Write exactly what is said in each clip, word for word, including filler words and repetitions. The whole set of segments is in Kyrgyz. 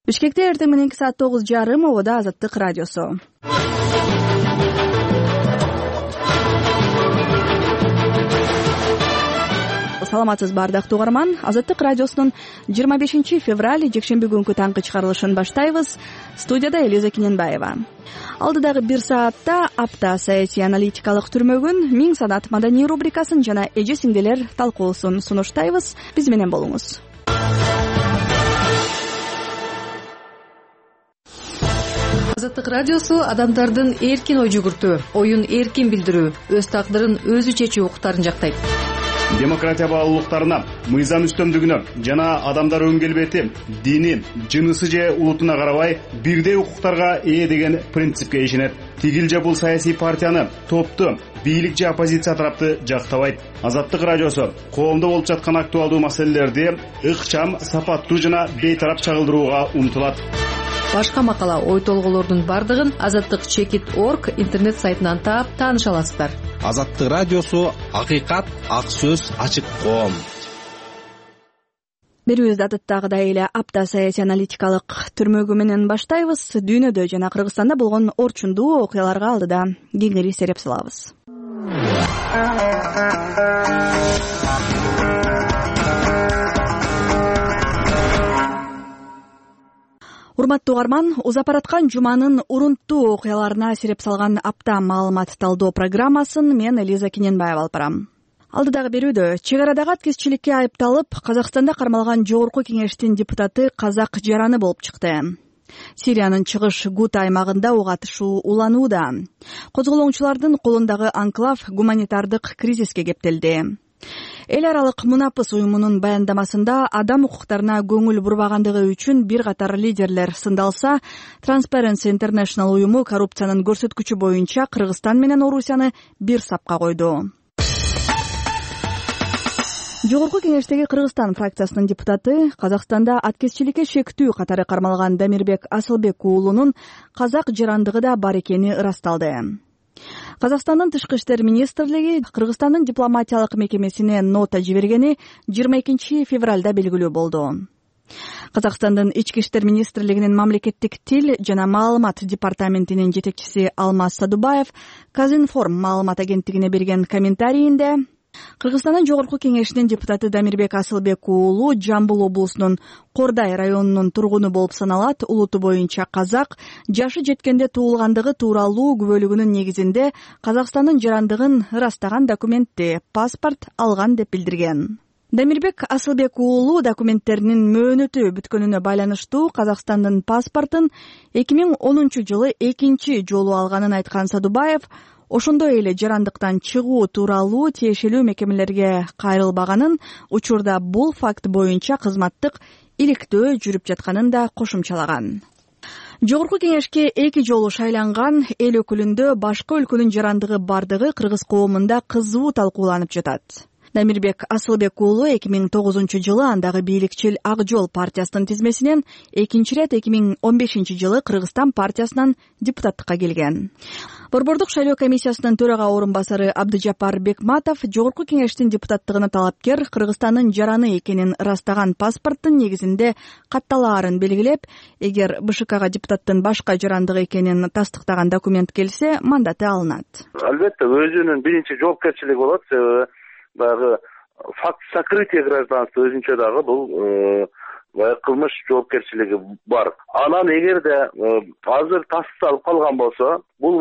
Бишкекте эртең мененки саат тогуз жарым обода Азаттык радиосу. Саламатсызбы ардактуу угарман, Азаттык радиосунун жыйырма бешинчи февраль жекшемби күнкү таңкы чыгарылышын баштайбыз. Студияда Элиза Кененбаева. Алдыдагы бир саатта апта саясий аналитикалык түрмөгүн, миң санат маданий рубрикасын жана эже сиңдилер талкуусун сунуштайбыз. Биз менен болуңуз. Азаттык радиосу адамдардын эркин ой жүгүртүү, оюн эркин билдирүү, өз тагдырын өзү чечүү укуктарын жактайт. Демократия баалуулуктарына, мыйзам үстөмдүгүнө жана адамдар өң келбети, дини, жынысы же улутуна карабай бирдей укуктарга ээ деген принципке ишенет. Тигил же бул саясий партияны, топту, бийлик же оппозиция тарапты жактабайт. Азаттык радиосу коомдо болуп жаткан актуалдуу маселелерди ыкчам, сапаттуу жана бейтарап чагылдырууга умтулат. Башка макала, ой толголордун бардыгын азаттык чекит точка орг интернет сайтынан таап тааныша аласыздар. Азаттык радиосу акыйкат, ак сөз, ачык коом. Берүүбүздү адаттагыдай эле апта саясий аналитикалык түрмөгү менен баштайбыз. Дүйнөдө жана Кыргызстанда болгон орчундуу окуяларга алдыда кеңири сереп салабыз. Урматтуу угарман, узапараткан жуманын урунттуу окуяларына сереп салган апта маалымат талдоо программасын мен Элиза Кененбаева алып барам. Алдыдагы берүүдө чек арадагы аткезчиликке айыпталып, Казакстанда кармалган жогорку кеңештин депутаты казак жараны болуп чыкты. Сириянын чыгыш Гута аймагында ок атышуу уланууда. Козголоңчулардын колундагы анклав гуманитардык кризиске кептелди. Эл аралык Мунапыс уюмунун баяндамасында адам укуктарына көңүл бурбагандыгы үчүн бир катар лидерлер сындалса, Transparency International уюму коррупциянын көрсөткүчү боюнча Кыргызстан менен Орусияны бир сапка койду. Жогорку кеңештеги Кыргызстан фракциясынын депутаты Казакстанда аткезчиликке шектүү катары кармалган Дамирбек Асылбек уулунун казак жарандыгы да бар экени ырасталды. Казакстандын тышкы иштер министрлиги Кыргызстандын дипломатиялык мекемесине нота жибергени жыйырма экинчи февралда белгилүү болду. Казакстандын ички иштер министрлигинин мамлекеттик тил жана маалымат департаментинин жетекчиси Алмаз Садубаев Казинформ маалымат агенттигине берген комментарийинде Кыргызстандын жогорку кеңешинин депутаты Дамирбек Асылбек уулу Жамбыл облусунун Кордай районунун тургуну болуп саналат. Улуту боюнча казак, жашы жеткенде туулгандыгы тууралуу күбөлүгүнүн негизинде Казакстандын жарандыгын ырастаган документти, паспорт алган деп билдирген. Дамирбек Асылбек уулу документтеринин мөөнөтү бүткөнүнө байланыштуу Казакстандын паспортун эки миң онунчу жылы экинчи жолу алганын айткан Садубаев, ошондой эле жарандыктан чыгуу тууралуу тиешелүү мекемелерге кайрылбаганын, учурда бул факт боюнча кызматтык иликтөө жүрүп жатканын да кошумчалаган. Жогорку кеңешке эки жолу шайланган эл өкүлүндө башка өлкөнүн жарандыгы бардыгы кыргыз коомунда кызуу талкууланып жатат. Дамирбек Асылбек уулу эки миң тогузунчу жылы андагы бийликчил Ак Жол партиясынын тизмесинен, экинчи ирет эки миң он бешинчи жылы Кыргызстан партиясынан депутаттыкка келген. Борбордук шайлоо комиссиясынын төрага орун басары Абдыжапар Бекматов жогорку кеңештин депутаттыгына талапкер Кыргызстандын жараны экенин ырастаган паспорттун негизинде катталаарын белгилеп, эгер БШКга депутаттын башка жарандыгы экенин тастыктаган документ келсе, мандаты алынат. Албетте, өзүнүн биринчи жоопкерчилиги болот. Себеби дагы факт сокрытия гражданства өзүнчө дагы бул баягы кылмыш жоопкерчилиги бар. Анан эгерде азыр тасты алып калган болсо, бул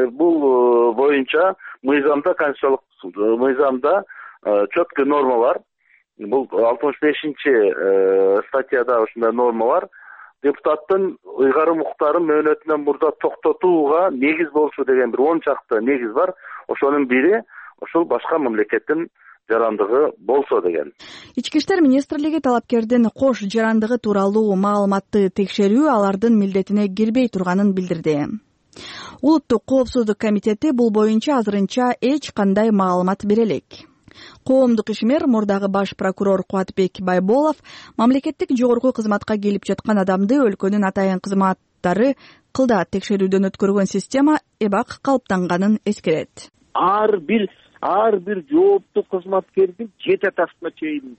бул боюнча мыйзамда, конституциялык мыйзамда четкий норма бар. Бул алтымыш бешинчи статьяда ушундай норма бар. Депутаттын ыйгарым укуктарын мөөнөтүнөн мурда токтотууга негиз болушу деген бир он чакты негиз бар. Ошонун бири ошол башка мамлекеттин жарандыгы болсо деген. Ички иштер министрлиги талапкердин кош жарандыгы тууралуу маалыматты текшерүү алардын милдетине кирбей турганын билдирди. Улуттук коопсуздук комитети бул боюнча азырынча эч кандай маалымат бере элек. Коомдук ишмер мурдагы баш прокурор Кубатбек Байболов мамлекеттик жогорку кызматка келип жаткан адамды өлкөнүн атайын кызматтары кылда текшерүүдөн өткөргөн система эбак калыптанганын эскерет. Ар бир ар бир жооптуу кызматкердин жети атасына чейин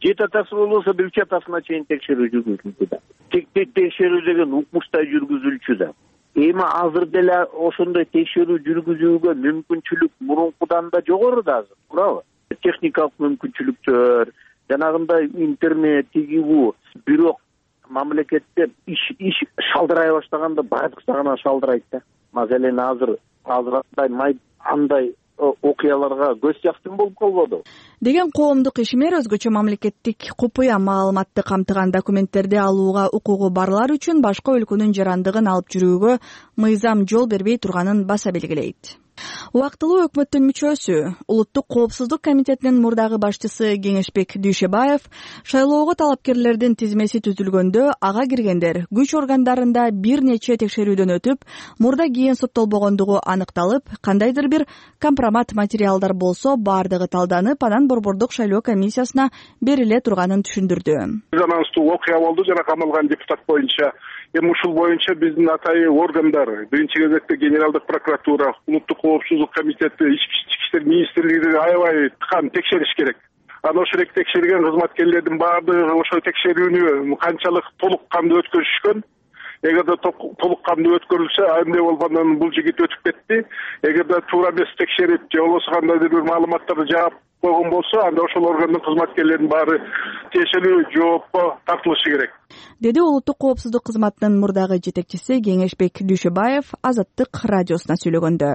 жети атасы болбосо бир үч атасына чейин текшерүү жүргүзүлдү да. Текшерүү деген укмуштай жүргүзүлчү да. Эми азыр деле ошондой текшерүү жүргүзүүгө мүмкүнчүлүк мурункудан да жогору да азыр, туурабы? Техникалык мүмкүнчүлүктөр, жанагындай интернет, тиги бу. Бирок мамлекетте иш иш шалдырай баштаганда бардык жагынан шалдырайт да. Маселен азыр азыр андай май андай окуяларга көз жактын болуп калбоду деген коомдук ишмер өзгөчө мамлекеттик купуя маалыматты камтыган документтерди алууга укугу барлар үчүн башка өлкөнүн жарандыгын алып жүрүүгө мыйзам жол бербей турганын баса белгилейт. Убактылуу өкмөттүн мүчөсү, Улуттук коопсуздук комитетинин мурдагы башчысы Кеңешбек Дүйшөбаев шайлоого талапкерлердин тизмеси түзүлгөндө ага киргендер күч органдарында бир нече текшерүүдөн өтүп, мурда кийин соттолбогондугу аныкталып, кандайдыр бир компромат материалдар болсо бардыгы талданып, анан борбордук шайлоо комиссиясына бериле турганын түшүндүрдү. Резонанстуу окуя болду жана камалган депутат боюнча. Эми ушул боюнча биздин атайын органдар, биринчи кезекте Генералдык прокуратура, Улуттук коопсуздук комитети, Ички иштер министрлиги аябай тыкан текшериш керек. Анан ошол текшерген кызматкерлердин баардыгы ошол текшерүүнү канчалык толук кандуу өткөрүшкөн. Эгерде толук кандуу өткөрүлсө, андай болгондон бул жигит өтүп кетти. Эгерде туура эмес текшерип, же болбосо кандайдыр бир маалыматтарды жаап койгон болсо, анда ошол органдын кызматкерлеринин баары тиешелүү жоопко тартылышы керек, деди Улуттук коопсуздук кызматынын мурдагы жетекчиси Кеңешбек Дүйшөбаев Азаттык радиосуна сүйлөгөндө.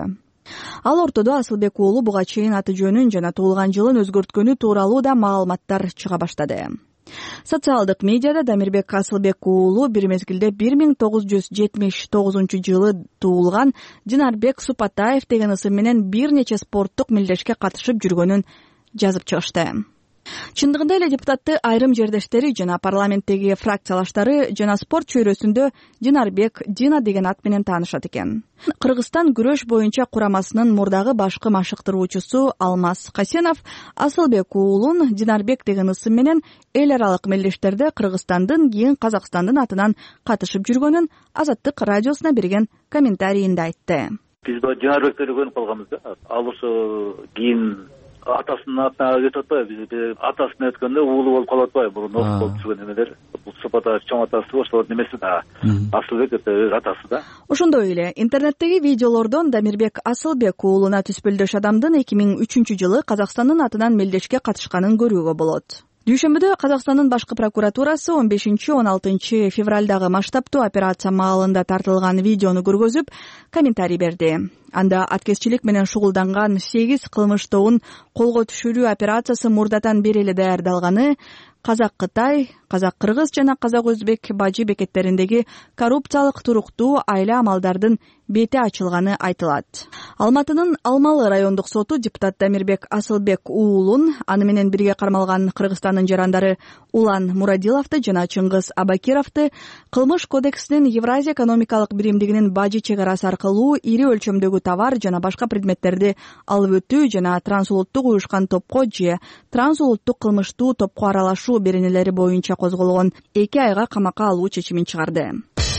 Ал ортодо Асылбек уулу буга чейин аты жөнүн жана туулган жылын өзгөрткөнү тууралуу да маалыматтар чыга баштады. Социалдык медиада Дамирбек Асылбек уулу бир мезгилде бир миң тогуз жүз жетимиш тогузунчу жылы туулган Динарбек Супатаев деген ысым менен бир нече спорттук мелдешке катышып жүргөнүн жазып чыгышты. Чындыгында эле депутатты айрым жердештери жана парламенттеги фракциялаштары жана спорт чөйрөсүндө Динарбек Дина деген ат менен таанышат экен. Кыргызстан күрөш боюнча курамасынын мурдагы башкы машыктыруучусу Алмаз Касенов Асылбек уулун Динарбек деген ысым менен эл аралык мелдештерде Кыргызстандын кийин Казакстандын атынан катышып жүргөнүн Азаттык радиосуна берген комментарийинде айтты. Биз бул Динарбекти көрүнүп калганбыз да. Ал ошо кийин атасынын атына өтүп атпайбы, биз атасына өткөндө уулу болуп калып атпайбы, мурун окуп болуп жүргөн эмелер. Бул Супатаев чоң атасы, ошолордун эмеси да. Асылбек өз атасы да. Ошондой эле интернеттеги видеолордон Дамирбек Асылбек уулуна түспөлдөш адамдын эки миң үчүнчү жылы Казакстандын атынан мелдешке катышканын көрүүгө болот. Дүйшөмбүдө Казакстандын башкы прокуратурасы он бешинчи он алтынчы февралдагы масштабтуу операция маалында тартылган видеону көргөзүп, комментарий берди. Анда аткезчилик менен шугулданган сегиз кылмыш тобун колго түшүрүү операциясы мурдатан бери эле даярдалганы, Казак-Кытай, Казак-Кыргыз жана Казак-Өзбек бажы бекеттериндеги коррупциялык туруктуу айла амалдардын бети ачылганы айтылат. Алматынын Алмалы райондук соту депутат Дамирбек Асылбек уулун, аны менен бирге кармалган Кыргызстандын жарандары Улан Мурадиловду жана Чыңгыз Абакировду кылмыш кодексинин Евразия экономикалык биримдигинин бажы чек арасы аркылуу ири өлчөмдөгү товар жана башка предметтерди алып өтүү жана трансулуттук уюшкан топко же трансулуттук кылмыштуу топко аралашуу беренелери боюнча козголгон эки айга камакка алуу чечимин чыгарды.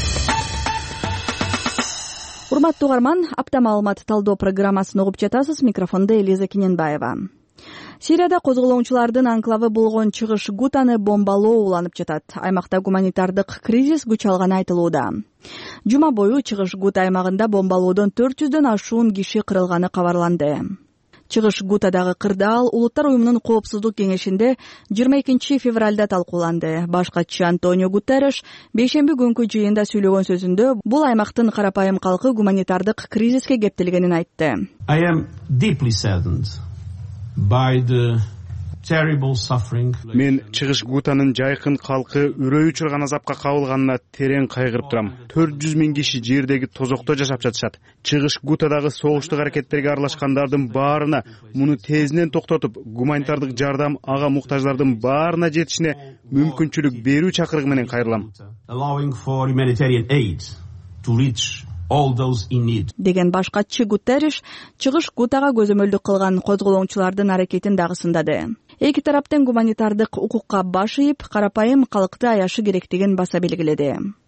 Урматтуу угарман, апта маалымат талдоо программасын угуп жатасыз. Микрофондо Элиза Кененбаева. Сирияда козголоочулардын анклавы болгон Чыгыш Гутаны бомбалоо уланып жатат. Аймакта гуманитардык кризис күч алганы айтылууда. Жума бою Чыгыш Гута аймагында бомбалоодон төрт жүздөн ашуун киши кырылганы кабарланды. Чыгыш Гутадагы кырдаал Улуттар уюмунун коопсуздук кеңешинде жыйырма экинчи февралда талкууланды. Баш катчы Антонио Гутерреш бейшемби күнкү жыйында сүйлөгөн сөзүндө бул аймактын карапайым калкы гуманитардык кризиске кептелгенин айтты. I am deeply saddened by the terrible suffering. Мен Чыгыш Гутанын жайкын калкы үрөй учурган азапка кабылганына терең кайгырып турам. төрт жүз миң киши жердеги тозокто жашап жатышат. Чыгыш Гутадагы согуштук аракеттерге аралашкандардын баарына муну тезинен токтотуп, гуманитардык жардам ага муктаждардын баарына жетишине мүмкүнчүлүк берүү чакырыгы менен кайрылам. Allowing for humanitarian aid to reach all those in need. Деген баш катчы Гутерреш Чыгыш Гутага көзөмөлдүк кылган козголоочулардын аракетин дагы сындады. Эки тараптын гуманитардык укукка баш ийип, карапайым калкты аяшы керектигин баса белгиледи.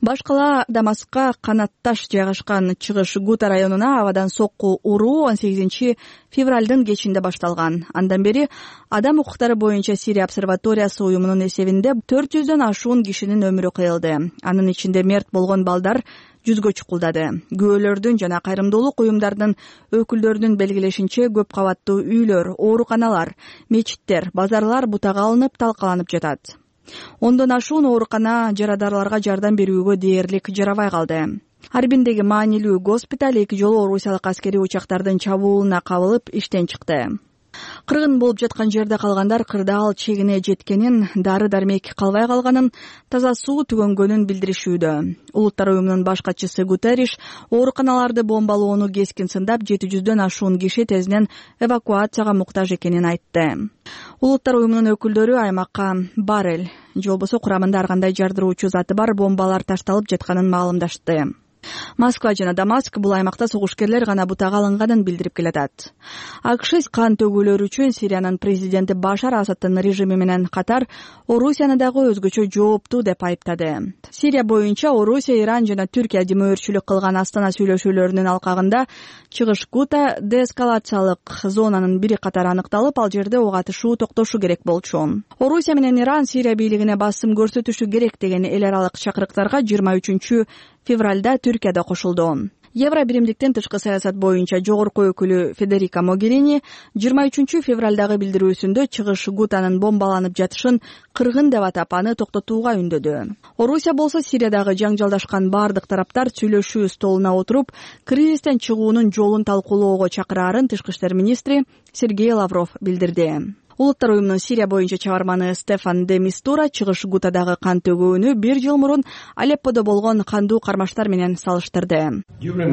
Баш кала Дамаскка канатташ жайгашкан чыгыш Гута районуна абадан сокку уруу он сегизинчи февралдын кечинде башталган. Андан бери адам укуктары боюнча Сирия обсерваториясы уюмунун эсебинде төрт жүздөн ашуун кишинин өмүрү кыйылды. Анын ичинде мерт болгон балдар жүзгө чукулдады. Күбөлөрдүн жана кайрымдуулук уюмдардын өкүлдөрүнүн белгилешинче көп кабаттуу үйлөр, ооруканалар, мечиттер, базарлар бутага алынып талкаланып жатат. Ондон ашуун оорукана жарадарларга жардам берүүгө дээрлик жарабай калды. Арбиндеги маанилүү госпиталь эки жолу орусиялык аскерий учактардын чабуулуна кабылып иштен чыкты. Кыргын болуп жаткан жерде калгандар кырдаал чегине жеткенин, дары-дармек калбай калганын, таза суу түгөнгөнүн билдиришүүдө. Улуттар уюмунун баш катчысы Гутерриш ооруканаларды бомбалоону кескин сындап, жети жүздөн ашуун киши тезинен эвакуацияга муктаж экенин айтты. Улуттар уюмунун өкүлдөрү аймакка баррель, же болбосо курамында ар кандай жардыруучу заты бар бомбалар ташталып жатканын маалымдашты. Москва жана Дамаск бул аймакта согушкерлер гана бутага алынганын билдирип келатат. АКШ кан төгүүлөр үчүн Сириянын президенти Башар Асадтын режими менен катар Орусияны дагы өзгөчө жооптуу деп айыптады. Сирия боюнча Орусия, Иран жана Түркия демөөрчүлүк кылган Астана сүйлөшүүлөрүнүн алкагында чыгыш Гута деэскалациялык зонанын бири катары аныкталып, ал жерде ок атышуу токтошу керек болчу. Орусия менен Иран Сирия бийлигине басым көрсөтүшү керек деген эл аралык чакырыктарга жыйырма үчүнчү февралда Түркияда кошулду. Евро биримдиктин тышкы саясат боюнча жогорку өкүлү Федерика Могерини жыйырма үчүнчү февралдагы билдирүүсүндө чыгыш Гутанын бомбаланып жатышын кыргын деп атап, аны токтотууга үндөдү. Орусия болсо Сириядагы жаңжалдашкан бардык тараптар сүйлөшүү столуна отуруп, кризистен чыгуунун жолун талкуулоого чакыраарын тышкы иштер министри Сергей Лавров билдирди. Улуттар уюмунун Сирия боюнча чабарманы Стефан де Мистура чыгыш Гутадагы кан төгүүнү бир жыл мурун Алепподо болгон кандуу кармаштар менен салыштырды.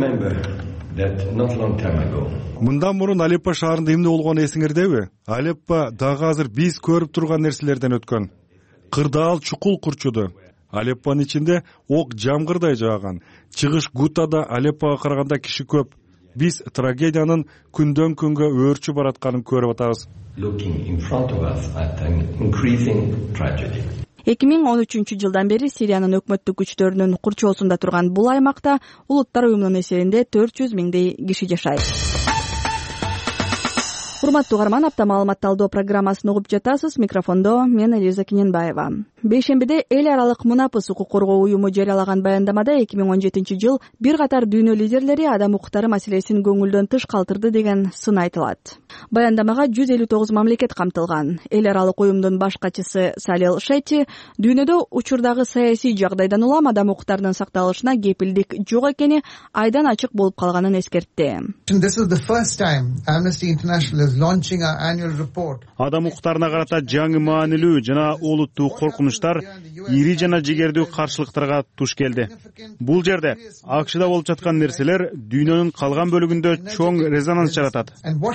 Мындан мурун Алеппо шаарында эмне болгону эсиңердеби? Алеппо дагы азыр биз көрүп турган нерселерден өткөн. Кырдаал чукул курчуду. Алеппонун ичинде ок жамгырдай жааган. Чыгыш Гутада Алеппого караганда киши көп. Биз трагедиянын күндөн күнгө өөрчү баратканын көрүп атабыз. эки миң он үчүнчү жылдан бери Сириянын өкмөттүк күчтөрүнүн курчоосунда турган бул аймакта Улуттар уюмунун эсебинде төрт жүз миңдей киши жашайт. Урматтуу угарман, апта маалымат талдоо программасын угуп жатасыз. Микрофондо мен Элиза Киненбаева. Бейшембиде эл аралык мунапыс укук коргоо уюму жарыялаган баяндамада эки миң он жетинчи жыл бир катар дүйнө лидерлери адам укуктары маселесин көңүлдөн тыш калтырды деген сын айтылат. Баяндамага жүз элүү тогуз мамлекет камтылган. Эл аралык уюмдун баш катчысы Салел Шетти дүйнөдө учурдагы саясий жагдайдан улам адам укуктарынын сакталышына кепилдик жок экени айдан ачык болуп калганын эскертти. Адам укуктарына карата жаңы маанилүү жана олуттуу коркунучтар ири жана жигердүү каршылыктарга туш келди. Бул жерде АКШда болуп жаткан нерселер дүйнөнүн калган бөлүгүндө чоң резонанс жаратат.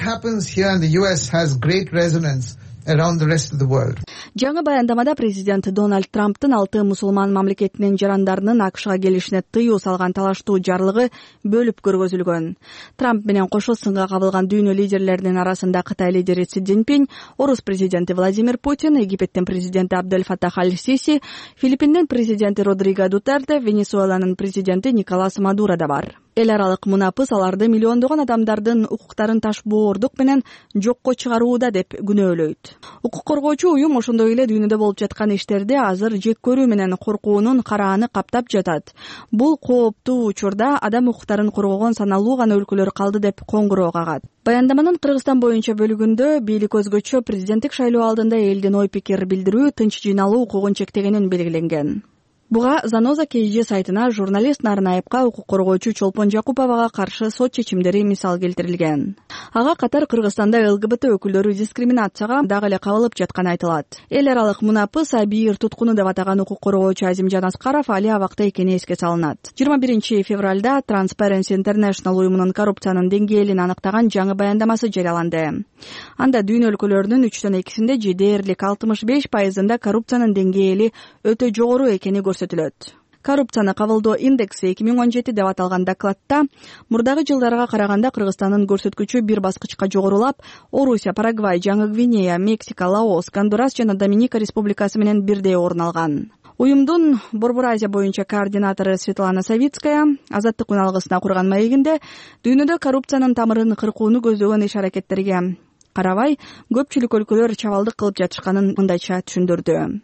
Жаңы баяндамада президент Дональд Трамптын алты мусулман мамлекетинин жарандарынын АКШга келишине тыюу салган талаштуу жарлыгы бөлүп көргөзүлгөн. Трамп менен кошо сынга кабылган дүйнө лидерлеринин арасында Кытай лидери Си Цзиньпин, Орус президенти Владимир Путин, Египеттин президенти Абдель Фаттах Аль-Сиси, Филиппиндин президенти Родриго Дутерте, Венесуэланын президенти Николас Мадуро да бар. Эл аралык мунапыс аларды миллиондогон адамдардын укуктарын ташбоордук менен жокко чыгарууда деп күнөөлөйт. Укук коргоочу уюм ошондой эле дүйнөдө болуп жаткан иштерде азыр жек көрүү менен коркуунун карааны каптап жатат. Бул кооптуу учурда адам укуктарын коргогон саналуу гана өлкөлөр калды деп коңгуроо кагат. Баяндаманын Кыргызстан боюнча бөлүгүндө бийлик өзгөчө президенттик шайлоо алдында элдин ой пикир билдирүү, тынч жыйналуу укугун чектегенин белгиленген. Буга Заноза КЖ сайтына журналист Нарынаевка укук коргоочу Чолпон Жакуповага каршы сот чечимдери мисал келтирилген. Ага катар Кыргызстанда ЛГБТ өкүлдөрү дискриминацияга дагы эле кабылып жатканы айтылат. Эл аралык мунапыс абийир туткуну деп атаган укук коргоочу Азимжан Аскаров али абакта экени эске салынат. жыйырма биринчи февралда Transparency International уюмунун коррупциянын деңгээлин аныктаган жаңы баяндамасы жарыяланды. Анда дүйнө өлкөлөрүнүн үчтөн экисинде же дээрлик алтымыш беш пайызында коррупциянын деңгээли өтө жогору экени көрсөтүлөт. Коррупцияны кабылдоо индекси эки миң он жети деп аталган докладта мурдагы жылдарга караганда Кыргызстандын көрсөткүчү бир баскычка жогорулап, Орусия, Парагвай, Жаңы Гвинея, Мексика, Лаос, Гондурас жана Доминика республикасы менен бирдей орун алган. уюмдун Борбор Азия боюнча координатору Светлана Савицкая Азаттык үналгысына курган маегинде дүйнөдө коррупциянын тамырын кыркууну көздөгөн иш-аракеттерге карабай көпчүлүк өлкөлөр чабалдык кылып жатышканын мындайча түшүндүрдү.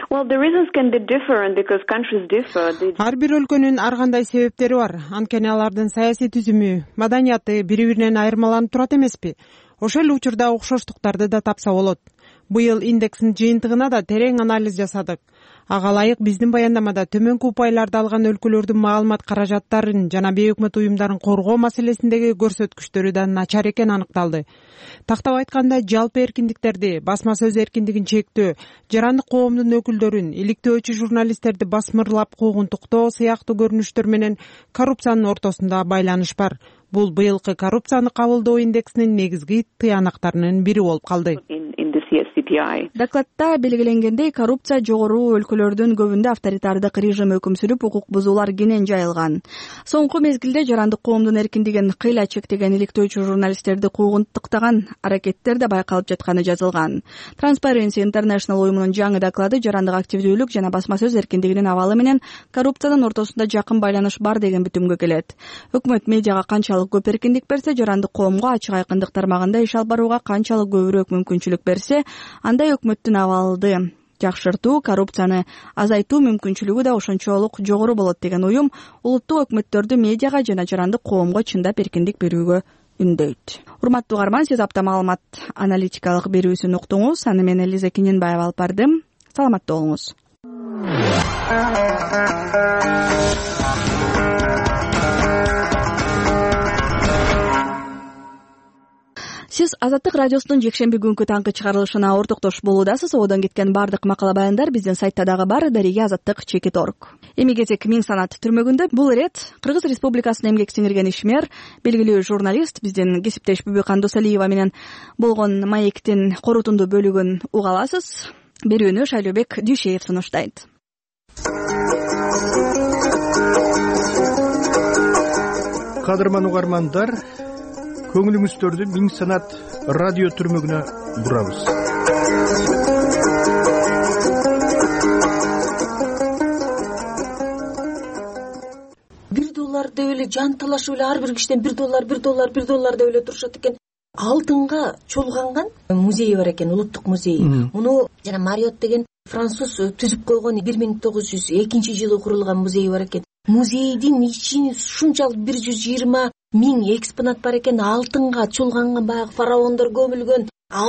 Ар бир өлкөнүн ар кандай себептери бар. Анткени алардын саясий түзүмү, маданияты бири биринен айырмаланып турат эмеспи? Ошол эле учурда окшоштуктарды да тапса болот. Быйыл индекстин жыйынтыгына да терең анализ жасадык. Ага ылайык биздин баяндамада төмөнкү упайларды алган өлкөлөрдүн маалымат каражаттарын жана бейөкмөт уюмдарын коргоо маселесиндеги көрсөткүчтөрү да начар экени аныкталды. Тактап айтканда, жалпы эркиндиктерди, басма сөз эркиндигин чектөө, жарандык коомдун өкүлдөрүн, иликтөөчү журналисттерди басмырлап куугунтуктоо сыяктуу көрүнүштөр менен коррупциянын ортосунда байланыш бар. Бул быйылкы коррупцияны кабылдоо индексинин негизги тыянактарынын бири болуп калды. Докладта белгиленгендей, коррупция жогору өлкөлөрдүн көбүндө авторитардык режим өкүм сүрүп, укук бузуулар кенен жайылган. Соңку мезгилде жарандык коомдун эркиндигин кыйла чектеген иликтөөчү журналисттерди куугунтуктаган аракеттер да байкалып жатканы жазылган. Transparency International уюмунун жаңы доклады жарандык активдүүлүк жана басма сөз эркиндигинин абалы менен коррупциянын ортосунда жакын байланыш бар деген бүтүмгө келет. Өкмөт медиага канчалык көп эркиндик берсе, жарандык коомго ачык айкындык тармагында иш алып барууга канчалык көбүрөөк мүмкүнчүлүк берсе, андай өкмөттүн абалды жакшыртуу, коррупцияны азайтуу мүмкүнчүлүгү да ошончолук жогору болот деген уюм улуттук өкмөттөрдү медиага жана жарандык коомго чындап эркиндик берүүгө үндөйт. Урматтуу угарман, сиз апта маалымат аналитикалык берүүсүн уктуңуз. Аны мен Элиза Кененбаева алып бардым. Саламатта болуңуз. Сиз Азаттык радиосунун жекшемби күнкү таңкы чыгарылышына ортоктош болуудасыз. Одон кеткен бардык макала баяндар биздин сайтта дагы бар, дареге азаттык чекит точка орг. Эми кезек Миң санат түрмөгүндө. Бул ирет Кыргыз Республикасынын эмгек сиңирген ишмер, белгилүү журналист биздин кесиптеш Бүбүкан Досалиева менен болгон маектин корутунду бөлүгүн уга аласыз. Берүүнү Шайлообек Дүйшеев сунуштайт. Кадырман угармандар, көңүлүңүздөрдү Миң санат радио түрмөгүнө бурабыз. Бир доллар деп эле жан талашып эле ар бир кишиден бир доллар, бир доллар, бир доллар деп эле турушат экен. Алтынга чолганган музей бар экен, улуттук музей. Муну жана Мариот деген француз түзүп койгон бир миң тогуз жүз экинчи жылы курулган музей бар экен. Музейдин ичинде ушунчалык бир жүз жыйырма миң экспонат бар экен. Алтынга чолганган баягы фараондор көмүлгөн,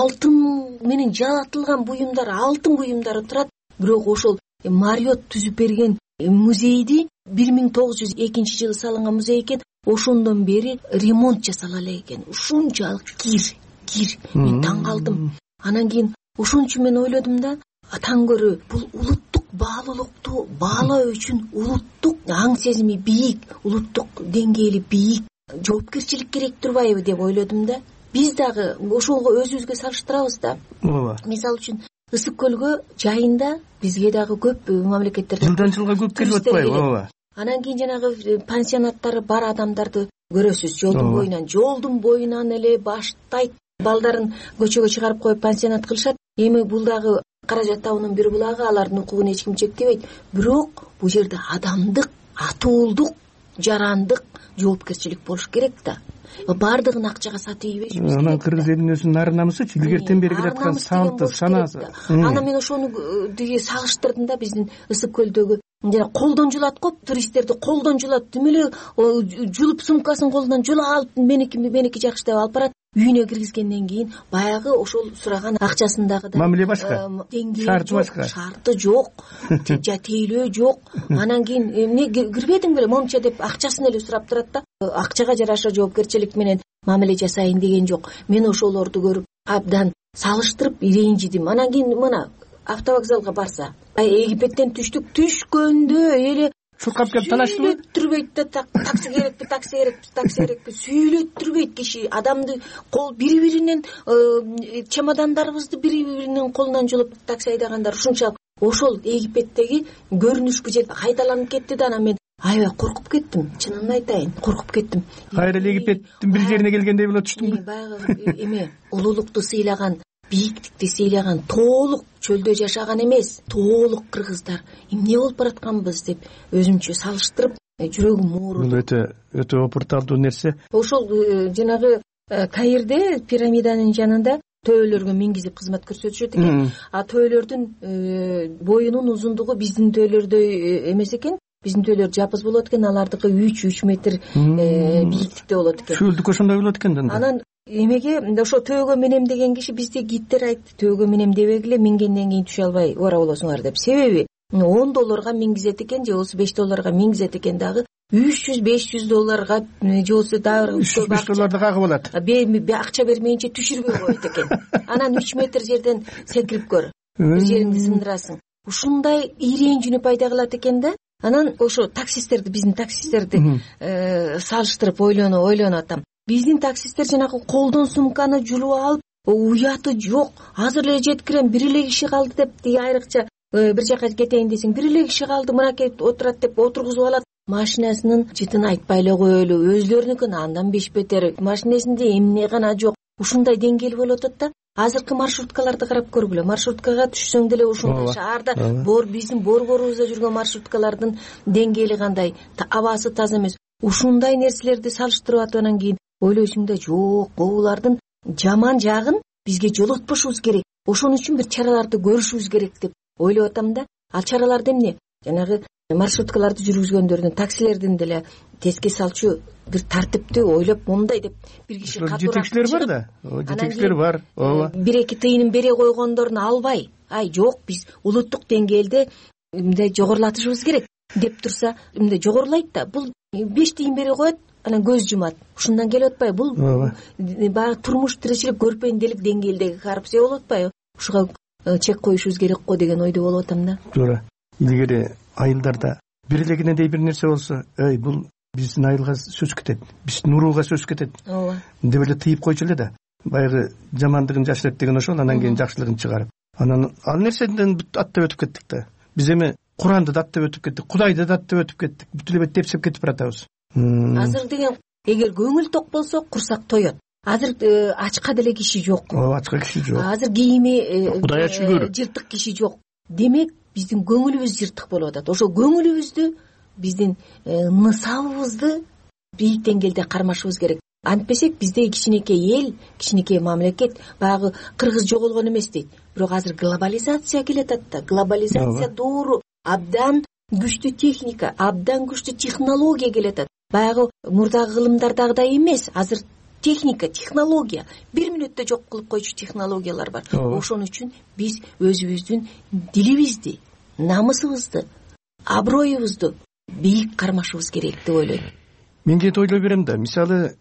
алтын менен жалатылган буюмдар, алтын буюмдары турат. Бирок ошол Мариот түзүп берген музейди бир миң тогуз жүз экинчи жылы салынган музей экен. Ошондон бери ремонт жасала эле экен. Ушунчалык кир, кир. Мен таң калдым. Анан кийин ошончу мен ойлодум да, атаң көрө бул улуттук баалуулукту баалоо үчүн улуттук аң сезими бийик, улуттук деңгээли бийик жоопкерчилик керек турбайбы деп ойлодум да. Биз дагы ошого өзүбүзгө салыштырабыз да. Ооба. Мисалы үчүн Ысык көлгө жайында бизге дагы көп мамлекеттерден жылдан жылга көп келип атпайбы? Ооба. Анан кийин жанагы пансионаттары бар адамдарды көрөсүз. Жолдун боюнан, жолдун боюнан эле баштайт. Балдарын көчөгө чыгарып коюп пансионат кылышат. Эми бул дагы каражат табуунун бир булагы, алардын укугун эч ким чектебейт. Бирок бул жерде адамдык, атуулдук, жарандык жоопкерчилик болуш керек да. Бардыгын акчага сатып ийбешпиз. Анан кыргыз элинин өзүнүн ар намысычы, илгертен бери келаткан салты, санасы. Анан мен ошону тиги сагыштырдым да, биздин Ысык көлдөгү жана колдон жулат го, туристтерди колдон жулат. Тим эле жулуп сумкасын колунан жула алып, меники меники жакшы деп алып барат. Үйүнө киргизгенден кийин баягы ошол сураган акчасындагы да мамиле башка, шарты башка, шарты жок, жа тейлөө жок. Анан кийин эмне кирбедиң беле момча деп акчасын эле сурап турат да. Акчага жараша жоопкерчилик менен мамиле жасайын деген жок. Мен ошолорду көрүп абдан салыштырып иренжидим. Анан кийин мына автовокзалга барса, Египеттен түштүк, түшкөндө эле чуркап келип талаштыбы? Сүйлөттүрбөйт да, такси керекпи, такси керекпи, такси керекпи, сүйлөттүрбөйт киши. Адамды кол бири-биринен чемодандарыбызды бири-биринин колунан жулуп такси айдагандар ушунчалык. Ошол Египеттеги көрүнүшкү жер кайталанып кетти да, анан мен аябай коркуп кеттим. Чынын айтайын, коркуп кеттим. Кайра Египеттин бир жерине келгендей боло түштүңбү? Баягы эме улуулукту сыйлаган бийиктикти сыйлаган, тоолук чөлдө жашаган эмес, тоолук кыргыздар эмне болуп баратканбыз деп өзүмчө салыштырып жүрөгүм ооруду. Бул өтө өтө опурталдуу нерсе. Ошол жанагы Каирде пирамиданын жанында төбөлөргө мингизип кызмат көрсөтүшөт экен. А төбөлөрдүн боюнун узундугу биздин төбөлөрдөй эмес экен. Биздин төбөлөр жапыз болот экен, алардыкы үч үч метр бийиктикте болот экен. Сүүлдүк ошондой болот экен да. Анан эмеге ошо төбөгө минем деген киши бизде гидтер айтты, төбөгө минем дебегиле, мингенден кийин түшө албай ора болосуңар деп. Себеби он долларга мингизет экен же болбосо беш долларга мингизет экен, дагы үч жүз беш жүз долларга же болбосо дагы үч жүз беш долларда кагы болот. Акча бермейинче түшүрбөй коет экен. Анан үч метр жерден секирип көр, бир жериңди сындырасың. Ушундай ирен-жүнү пайда кылат экен да. Анан ошо таксисттерди, биздин таксисттерди салыштырып ойлоно ойлонуп атам. Биздин таксисттер жанагы колдон сумканы жулуп алып, уяты жок, азыр эле жеткирем, бир эле киши калды деп, тиги айрыкча бир жака кетейин десең, бир эле киши калды, мынакей отурат деп отургузуп алат. Машинасынын жытын айтпай эле коелу, өзлөрүнүкүн андан беш бетер, машинесинде эмне гана жок. Ушундай деңгээл болуп атат да. Азыркы маршруткаларды карап көргүлө. Маршруткага түшсөң деле ушундай шаарда бор биздин борборубузда жүргөн маршруткалардын деңгээли кандай, абасы таза эмес. Ушундай нерселерди салыштырып атып анан кийин ойлойсуң да, жок, булардын жаман жагын бизге жолотпошубуз керек. Ошон үчүн бир чараларды көрүшүбүз керек деп ойлоп атам да. Ал чараларды эмне? Жанагы маршруткаларды жүргүзгөндөрдүн, таксилердин деле теске салчу бир тартипти ойлоп, мындай деп бир киши катуураак жетекчилер бар да. Жетекчилер бар. Ооба. бир эки тыйынын бере койгондорун албай, ай жок, биз улуттук деңгээлде мындай жогорулатышыбыз керек деп турса, мындай жогорулайт да. Бул беш тыйын бере коет, анан көз жумат. Ушундан келип атпайбы? Бул баягы турмуш тиричилик, көрпенделик деңгээлдеги коррупция болуп атпайбы? Ушуга чек коюшубуз керек го деген ойдо болуп атам да. Туура. Илгери айылдарда бир элегинедей бир нерсе болсо, эй, бул биздин айылга сөз кетет, биздин урууга сөз кетет деп эле тыйып койчу эле да. Баягы жамандыгын жашырат деген ошол, анан кийин жакшылыгын чыгарып. Анан ал нерседен аттап өтүп кеттик да. Биз эми Куранды да аттап өтүп кеттик, Кудайды да аттап өтүп кеттик. Бүт эле тепсеп кетип баратабыз. Азыр деген эгер көңүл ток болсо, курсак тоет. Азыр ачка деле киши жок. Ооба, ачка киши жок. Азыр кийими Кудайга шүгүр, жыртык киши жок. Демек, биздин көңүлүбүз жыртык болуп атат. Ошо көңүлүбүздү, биздин нысабыбызды бийик деңгээлде кармашыбыз керек. Антпесек бизде кичинекей эл, кичинекей мамлекет, баягы кыргыз жоголгон эмес дейт. Бирок азыр глобализация келет атта. Глобализация доору, абдан күчтүү техника, абдан күчтүү технология келет атат. Баягы мурдагы кылымдардагыдай эмес. Азыр техника, технология, бир мүнөттө жок кылып койчу технологиялар бар. Ошон үчүн биз өзүбүздүн дилибизди, намысыбызды, аброюбузду бийик кармашыбыз керек деп ойлойм. Мен кээде ойлой берем да, мисалы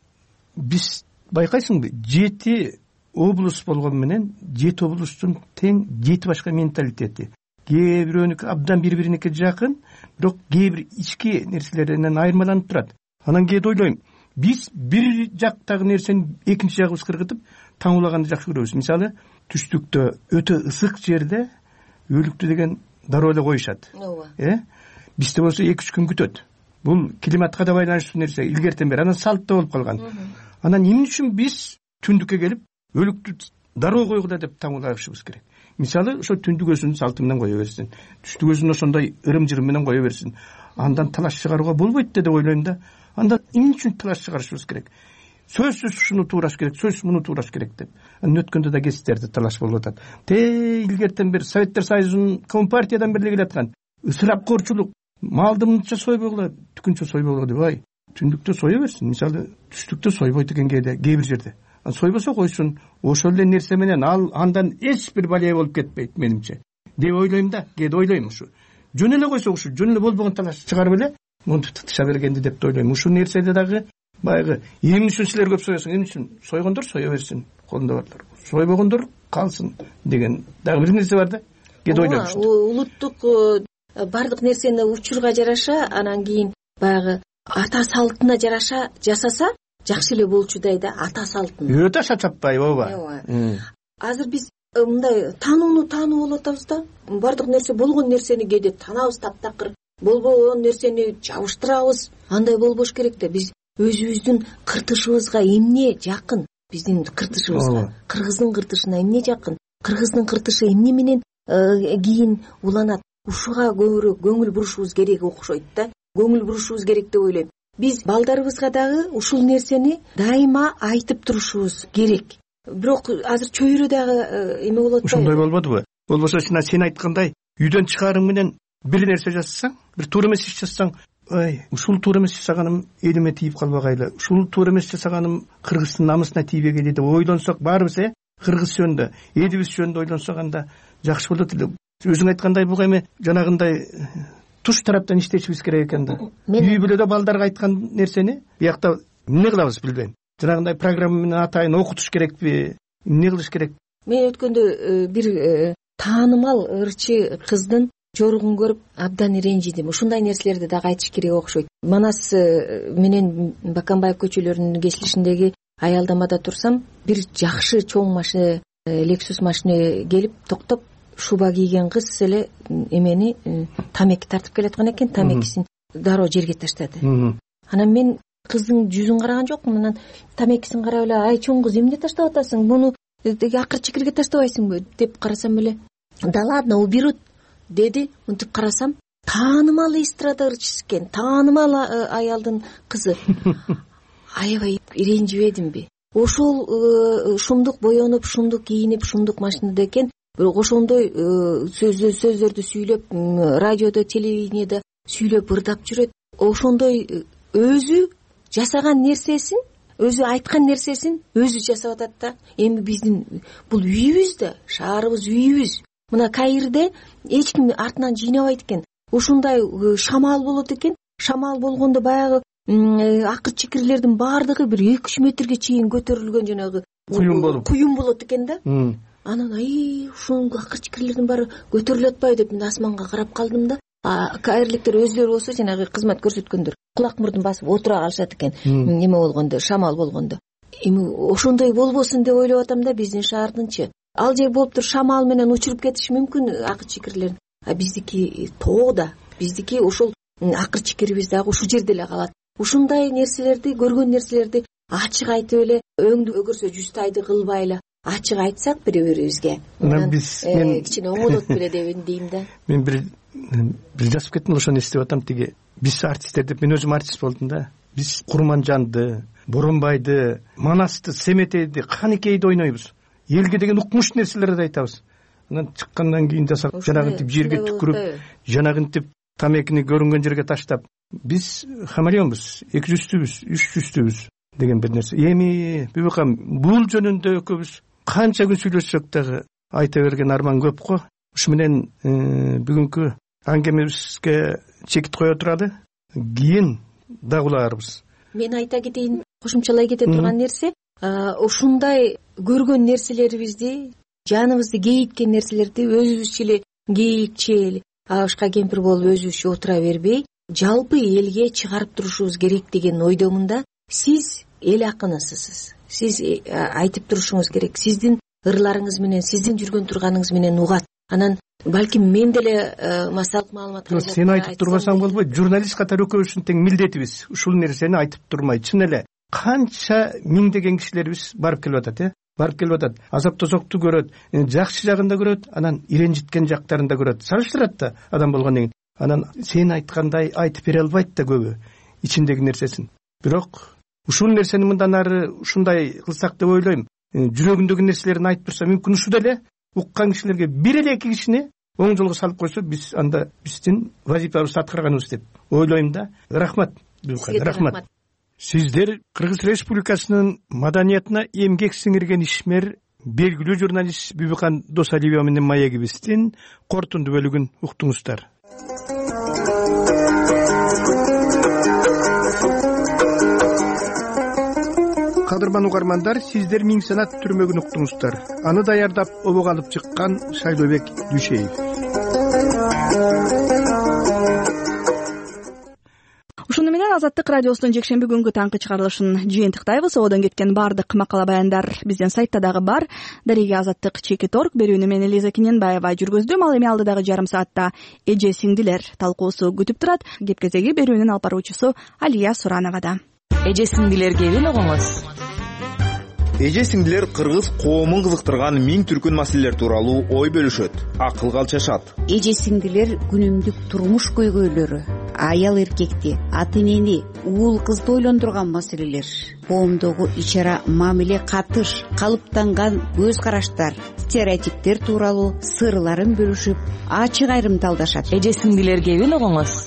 биз байкайсыңбы, жети облус болгон менен жети облустун тең жети башка менталитети. Кээ бирөөнүкү абдан бири-биринике жакын, бирок кээ бир ички нерселеринен айырмаланып турат. Анан кээде ойлойм, биз бир жактагы нерсени экинчи жагыбызга кыргытып таңуулаганды жакшы көрөбүз. Мисалы, түштүктө өтө ысык жерде өлүктү деген дароо эле коюшат. Э? Бизде болсо эки үч күн күтөт. Бул климатка да байланыштуу нерсе, илгертен бери анан салтта болуп калган. Анан эмне үчүн биз түндүккө келип өлүктү дароо койгула деп таңуулашыбыз керек? Мисалы, ошо түндүк өзүнүн салты менен кое берсин, түштүк өзүн ошондой ырым-жырым менен кое берсин. Андан талаш чыгарууга болбойт деп ойлойм да. Анда эмне үчүн талаш чыгарышыбыз керек? Сөзсүз ушуну туураш керек, сөзсүз муну туураш керек деп. Анан өткөндө да кесиптерде талаш болуп атат. Те илгертен бери Советтер Союзунун Компартиядан бери келаткан ысырапкорчулук, малды мынча сойбогула, түкүнчө сойбогула деп, ай, түндүктө сое берсин. Мисалы, түштүктө сойбойт экен кээде, кээ бир жерде. Анан сойбосо койсун, ошол эле нерсе менен ал андан эч бир балия болуп кетпейт менимче. Деп ойлойм да, кээде ойлойм ушу. Жөн эле койсо ушу, жөн эле болбогон талаш чыгарып эле монтип тытыша бергенди деп ойлойм. Ушул нерседе дагы баягы эмне үчүн силер көп соесуң, эмне үчүн сойгондор сое берсин, колунда барлар. Сойбогондор калсын деген дагы бир нерсе бар да. Кээде ойлойм ушу. Улуттук бардык нерсени учурга жараша, анан кийин баягы ата салтына жараша жасаса жакшы эле болчудай да, ата салтын. Өтө шачаппай, ооба. Азыр биз мындай таанууну таануу болуп атабыз да. Бардык нерсе, болгон нерсени кээде таанабыз таптакыр, болбогон нерсени жабыштырабыз. Андай болбош керек да. Биз өзүбүздүн кыртышыбызга эмне жакын, биздин кыртышыбызга. Кыргыздын кыртышына эмне жакын, кыргыздын кыртышы эмне менен кийин уланат, ушуга көбүрөөк көңүл бурушубуз керек окшойт да. Көңүл бурушубуз керек деп ойлойм. Биз балдарыбызга дагы ушул нерсени дайыма айтып турушубуз керек. Бирок азыр чөйрө дагы эме болуп атпайбы? Ошондой болбодубу? Болбосо сен айткандай үйдөн чыгарың менен бир нерсе жасасаң, бир туура эмес иш жасасаң, ой, ушул туура эмес жасаганым элиме тийип калбагайлы, ушул туура эмес жасаганым кыргыздын намысына тийбегейли деп ойлонсок баарыбыз э кыргыз жөнүндө, элибиз жөнүндө ойлонсок анда жакшы болот эле. Өзүң айткандай буга эме жанагындай туш тараптан иштешибиз керек экен да. Үй бүлөдө балдарга айткан нерсени биякта эмне кылабыз билбейм. Жанагындай программа менен атайын окутуш керекпи, эмне кылыш керек? Мен өткөндө бир таанымал ырчы кыздын жоругун көрүп абдан ренжидим. Ушундай нерселерди дагы айтыш керек окшойт. Манас менен Баканбаев көчөлөрүнүн кесилишиндеги аялдамада турсам, бир жакшы чоң машина, Lexus машина келип токтоп, шуба кийген кыз эле эмени тамеки тартып келаткан экен, тамекисин дароо жерге таштады. Анан мен кыздын жүзүн караган жокмун, анан тамекисин карап эле, ай чоң кыз эмне таштап атасың, буну акыр чикирге таштабайсыңбы деп карасам эле, да ладно, уберут деди. Мынтип карасам, таанымал эстрада ырчысы экен, таанымал аялдын кызы. Аябай ренжибедимби? Ошол шумдук боенуп, шумдук кийинип, шумдук машинада экен, бирок ошондой сөздөрдү сүйлөп, радиодо, телевидениеде сүйлөп ырдап жүрөт. Ошондой өзү жасаган нерсесин, өзү айткан нерсесин өзү жасап атат да. Эми биздин бул үйүбүз да, шаарыбыз үйүбүз. Мына Каирде эч ким артынан жыйнабайт экен. Ушундай шамал болот экен. Шамал болгондо баягы акыр чикирлердин баардыгы бир эки үч метрге чейин көтөрүлгөн жанагы куюм болуп куюм болот экен да. Анан ай ушул акыр чикирлердин баары көтөрүлүп атпайбы деп мен асманга карап калдым да. Каирликтер өздөрү болсо жанагы кызмат көрсөткөндөр кулак мурдун басып отура калышат экен. Неме болгондо, шамал болгондо. Эми ошондой болбосун деп ойлоп атам да биздин шаардынчы. Ал жер болуп туруп шамал менен учуруп кетиши мүмкүн акыр чикирлер. А биздики тоодо, биздики ошол акыр чикирибиз дагы ушул жерде эле калат. Ушундай нерселерди, көргөн нерселерди ачык айтып эле, өңдү өгөрсө жүз кылбай эле ачык айтсак бири-бирибизге, биз кичине оңолот беле деп дейм да. Мен бир бир жазып кеттим, ошону эстеп атам. Тиги биз артисттер деп, мен өзүм артист болдум да. Биз Курманжанды, Боронбайды, Манасты, Семетейди, Каныкейди ойнойбуз. Элге деген укмуш нерселерди айтабыз. Анан чыккандан кийин жасап, жанагынтип жерге түкүрүп, жанагынтип тамекини көрүнгөн жерге таштап, биз хамелеонбуз, эки жүздүүбүз, үч жүздүүбүз деген бир нерсе. Эми Бүбүкам, бул жөнүндө экөөбүз канча күн сүйлөшсөк дагы айта берген арман көп го. Ушу менен бүгүнкү аңгемебизге чекит кое туралы. Кийин дагы улаарбыз. Мен айта кетейин, кошумчалай кете турган нерсе, ушундай көргөн нерселерибизди, жаныбызды кейиткен нерселерди өзүбүзчө эле кейикчи, абышка кемпир болуп өзүбүзчө отура бербей, жалпы элге чыгарып турушубуз керек деген ойдомун да. Сиз эл акынысыз. Сиз айтып турушуңуз керек. Сиздин ырларыңыз менен, сиздин жүргөн турганыңыз менен угат. Анан балким мен деле массалык маалымат. Сен айтып турбасаң болбойт. Журналист катары экөөбүздүн тең милдетибиз ушул нерсени айтып турмай. Чын эле канча миңдеген кишилерибиз барып келип атат, э? Барып келип атат. Азап тозокту көрөт, жакшы жагын да көрөт, анан иренжиткен жактарын да көрөт. Салыштырат да адам болгондон кийин. Анан сен айткандай айтып бере албайт да көбү ичиндеги нерсесин. Бирок ушул нерсени мындан ары ушундай кылсак деп ойлойм. Жүрөгүндөгү нерселерин айтып турса мүмкүн ушул эле уккан кишилерге бир эле эки кишини оң жолго салып койсо, биз анда биздин вазифабызды аткарганыбыз деп ойлойм да. Рахмат. Рахмат. Сиздер Кыргыз Республикасынын маданиятына эмгек сиңирген ишмер, белгилүү журналист Бүбүкан Досалиева менен маегибиздин кортунду бөлүгүн уктуңуздар. Кадырман угармандар, сиздер Миң санат түрмөгүн уктуңуздар. Аны даярдап обого алып чыккан Шайлообек Дүйшеев. Ушуну менен Азаттык радиосунун жекшемби күнгү таңкы чыгарылышын жыйынтыктайбыз. Одон кеткен баардык макала баяндар биздин сайтта дагы бар. Дареге Азаттык чекит орг берүүнү мен Элиза Кененбаева жүргөздүм. Ал эми алдыдагы жарым саатта эже сиңдилер талкуусу күтүп турат. Кеп кезеги берүүнүн алып баруучусу Алия Суранова да. Эже сиңдилер кебин угуңуз. эже сиңдилер кыргыз коомун кызыктырган миң түркүн маселелер тууралуу ой бөлүшөт, акылга алчашат. Эже сиңдилер күнүмдүк турмуш көйгөйлөрү, аял эркекти, ата энени, уул кызды ойлондурган маселелер, коомдогу ичара мамиле, катыш, калыптанган көз караштар, стереотиптер тууралуу сырларын бөлүшүп, ачык айрымдалдашат. Эже сиңдилер кебин угуңуз.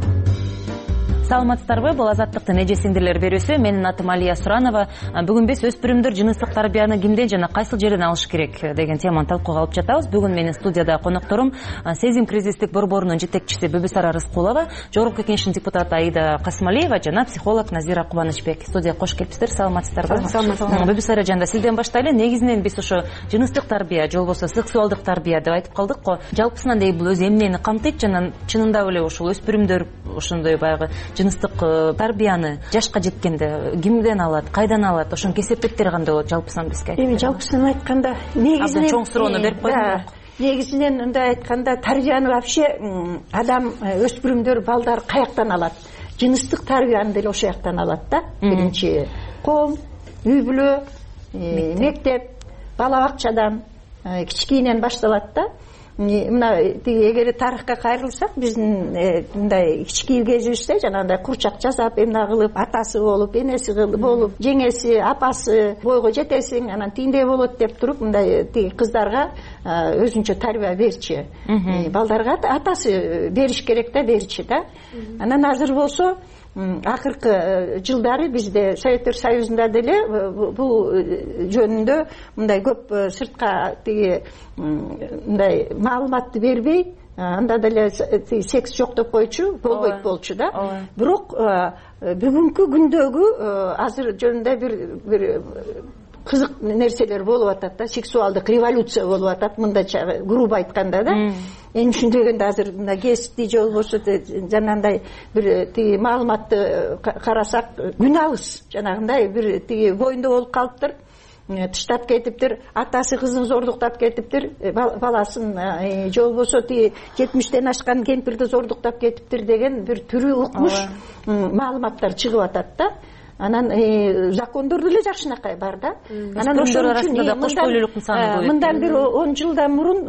Саламатсыздарбы? Бул Азаттыктын эже сиңдилер берүүсү. Менин атым Алия Суранова. Бүгүн биз өспүрүмдөр жыныстык тарбияны кимден жана кайсыл жерден алыш керек деген теманы талкууга алып жатабыз. Бүгүн менин студияда конокторум Сезим кризистик борборунун жетекчиси Бүбүсара Рыскулова, жогорку кеңештин депутаты Аида Касмалиева жана психолог Назира Кубанычбек. Студияга кош келипсиздер. Саламатсыздарбы? Бүбүсара жанда сизден баштайлы. Негизинен биз ошо жыныстык тарбия, же болбосо сексуалдык тарбия деп айтып калдык го. Жалпысынан деги бул өзү эмнени камтыйт жана чынында эле ушул өспүрүмдөр ошондой баягы жыныстык тарбияны жашка жеткенде кимден алат, кайдан алат, ошонун кесепеттери кандай болот жалпысынан бизге? Эми жалпысынан айтканда, негизинен чоң суроону берип койдум. Негизинен мындай айтканда, тарбияны вообще адам, өспүрүмдөр, балдар каяктан алат? Жыныстык тарбияны деле ошол жактан алат да. Биринчи коом, үй бүлө, мектеп, бала бакчадан кичинен башталат да. Мына эгер тарыхка кайрылсак, биздин мындай кички кезибизде жанагындай курчак жасап, эмне кылып, атасы болуп, энеси болуп, жеңеси, апасы, бойго жетесиң, анан тиндей болот деп туруп, мындай тиги кыздарга өзүнчө тарбия берчи. Балдарга атасы бериш керек да, берчи да. Анан азыр болсо акыркы жылдары бизде Советтер Союзунда деле бул жөнүндө мындай көп сыртка тиги мындай маалыматты бербей, анда деле секс жок деп койчу, болбойт болчу да. Бирок бүгүнкү күндөгү азыр жөнүндө бир бир кызык нерселер болуп атат да, сексуалдык революция болуп атат, мындайча грубо айтканда да. Эми ушун дегенде азыр мына гезитти же болбосо жанагындай бир тиги маалыматты карасак, күн алыс жанагындай бир тиги боюнда болуп калыптыр, тыштап кетиптир, атасы кызын зордуктап кетиптир, баласын же болбосо тиги жетимиштен ашкан кемпирди зордуктап кетиптир деген бир түрү укмуш маалыматтар чыгып атат да. Анан закондор деле жакшынакай бар да. Анан ошол арасында да кош бойлуулуктун саны көбөйт. Мындан бир он жылдан мурун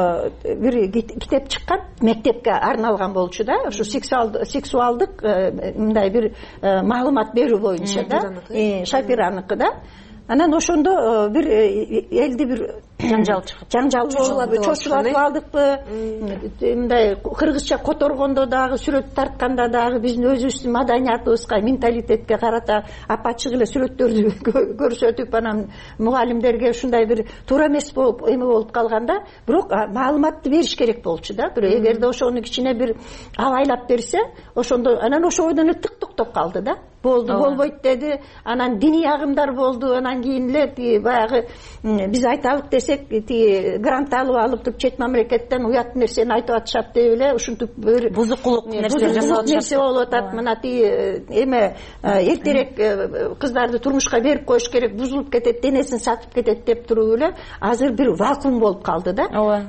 бир китеп чыккан, мектепке арналган болчу да. Ошо сексуалдык мындай бир маалымат берүү боюнча да. Шапираныкы да. Анан ошондо бир элди бир жаңжал чыгып, жаңжал чочулатып алдыкпы, мындай кыргызча которгондо дагы, сүрөт тартканда дагы биздин өзүбүздүн маданиятыбызга, менталитетке карата апачык эле сүрөттөрдү көрсөтүп, анан мугалимдерге ушундай бир туура эмес болуп эме болуп калганда, бирок маалыматты бериш керек болчу да. Бирок эгерде ошону кичине бир абайлап берсе, ошондо анан ошо ойдон эле тык токтоп калды да. Болду, болбойт деди. Анан диний агымдар болду. Анан кийин эле тиги баягы биз айталык десек, тиги грант алып алып чет мамлекеттен уят нерсени айтып атышат деп эле ушинтип бир бузукулук нерселер жасап атышат. Нерсе болуп атат. Мына тиги эме эртерээк кыздарды турмушка берип коюш керек, бузулуп кетет, денесин сатып кетет деп туруп эле азыр бир вакуум болуп калды да.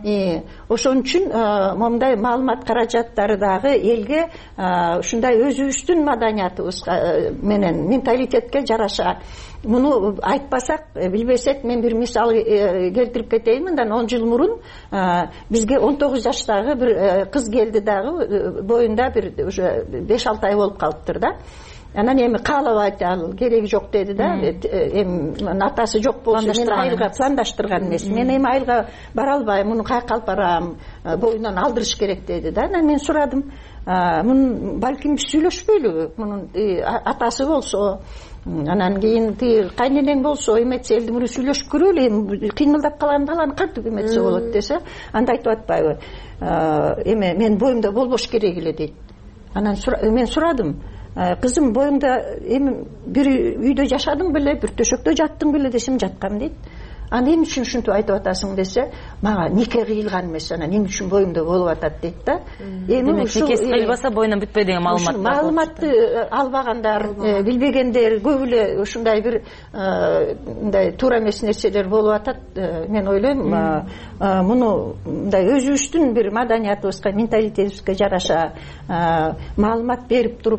Ошон үчүн момундай маалымат каражаттары дагы элге ушундай өзүбүздүн маданиятыбызга менен менталитетке жараша. Муну айтпасак, билбесек, мен бир мисал келтирип кетейин. Мындан он жыл мурун бизге он тогуз жаштагы бир кыз келди дагы, боюнда бир уже беш алты ай болуп калыптыр да. Анан эми каалабайт, ал кереги жок деди да. Эми атасы жок болсо мен айылга пландаштырган эмес. Мен эми айылга бара албайм, муну каяка алып барам, боюнан алдырыш керек деди да. Анан мен сурадым, мун балким сүйлөшпөйлүбү, мунун атасы болсо, анан кийин тиги кайненең болсо, эметсе элди муну сүйлөшүп көрөлү, эми кыймылдап калганда баланы кантип эметсе болот десе, анда айтып атпайбы, эме мен боюмда болбош керек эле дейт. Анан мен сурадым, кызым, боюңда эми бир үйдө жашадың беле, бир төшөктө жаттың беле десем, жаткам дейт. анан эмне үчүн ушинтип айтып атасың десе, мага нике кыйылган эмес, анан эмне үчүн боюмда болуп атат дейт да. Эми ушул никеси кыйылбаса боюнан бүтпөйт деген маалымат. Маалыматты албагандар, билбегендер көп эле ушундай бир мындай туура эмес нерселер болуп атат. Мен ойлойм, муну мындай өзүбүздүн бир маданиятыбызга, менталитетибизге жараша маалымат берип туруп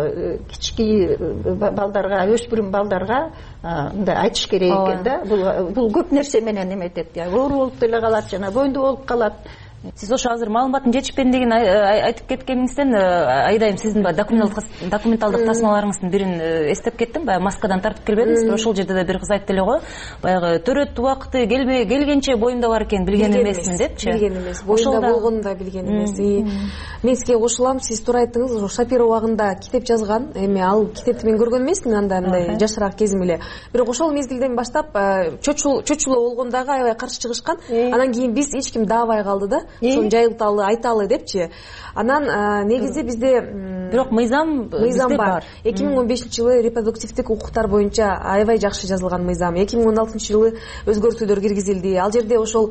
кички балдарга, өспүрүм балдарга мындай айтыш керек экен да. Бул көп нерсе менен эметет. Оору болуп деле калат, жана боюнда болуп калат. Сиз ошо азыр маалыматтын жетишпендигин айтып кеткениңизден айдайым сиздин баягы документалдык тасмаларыңыздын бирин эстеп кеттим. Баягы маскадан тартып келбедиңизби? Ошол жерде да бир кыз айтты эле го. Баягы төрөт убакыты келбей келгенче боюмда бар экен, билген эмесмин депчи. Билген эмес, боюмда болгонун да билген эмес. Мен сизге кошулам, сиз туура айттыңыз. Ошо Шапира убагында китеп жазган. Эми ал китепти мен көргөн эмесмин анда мындай жашыраак кезим эле. Бирок ошол мезгилден баштап чочулоо болгондагы аябай каршы чыгышкан. Анан кийин биз эч ким даабай калды да. Ошону жайылталы, айталы депчи. Анан негизи бизде бирок мыйзам мыйзам бар. эки миң он бешинчи жылы репродуктивдик укуктар боюнча аябай жакшы жазылган мыйзам. эки миң он алтынчы жылы өзгөртүүлөр киргизилди. Ал жерде ошол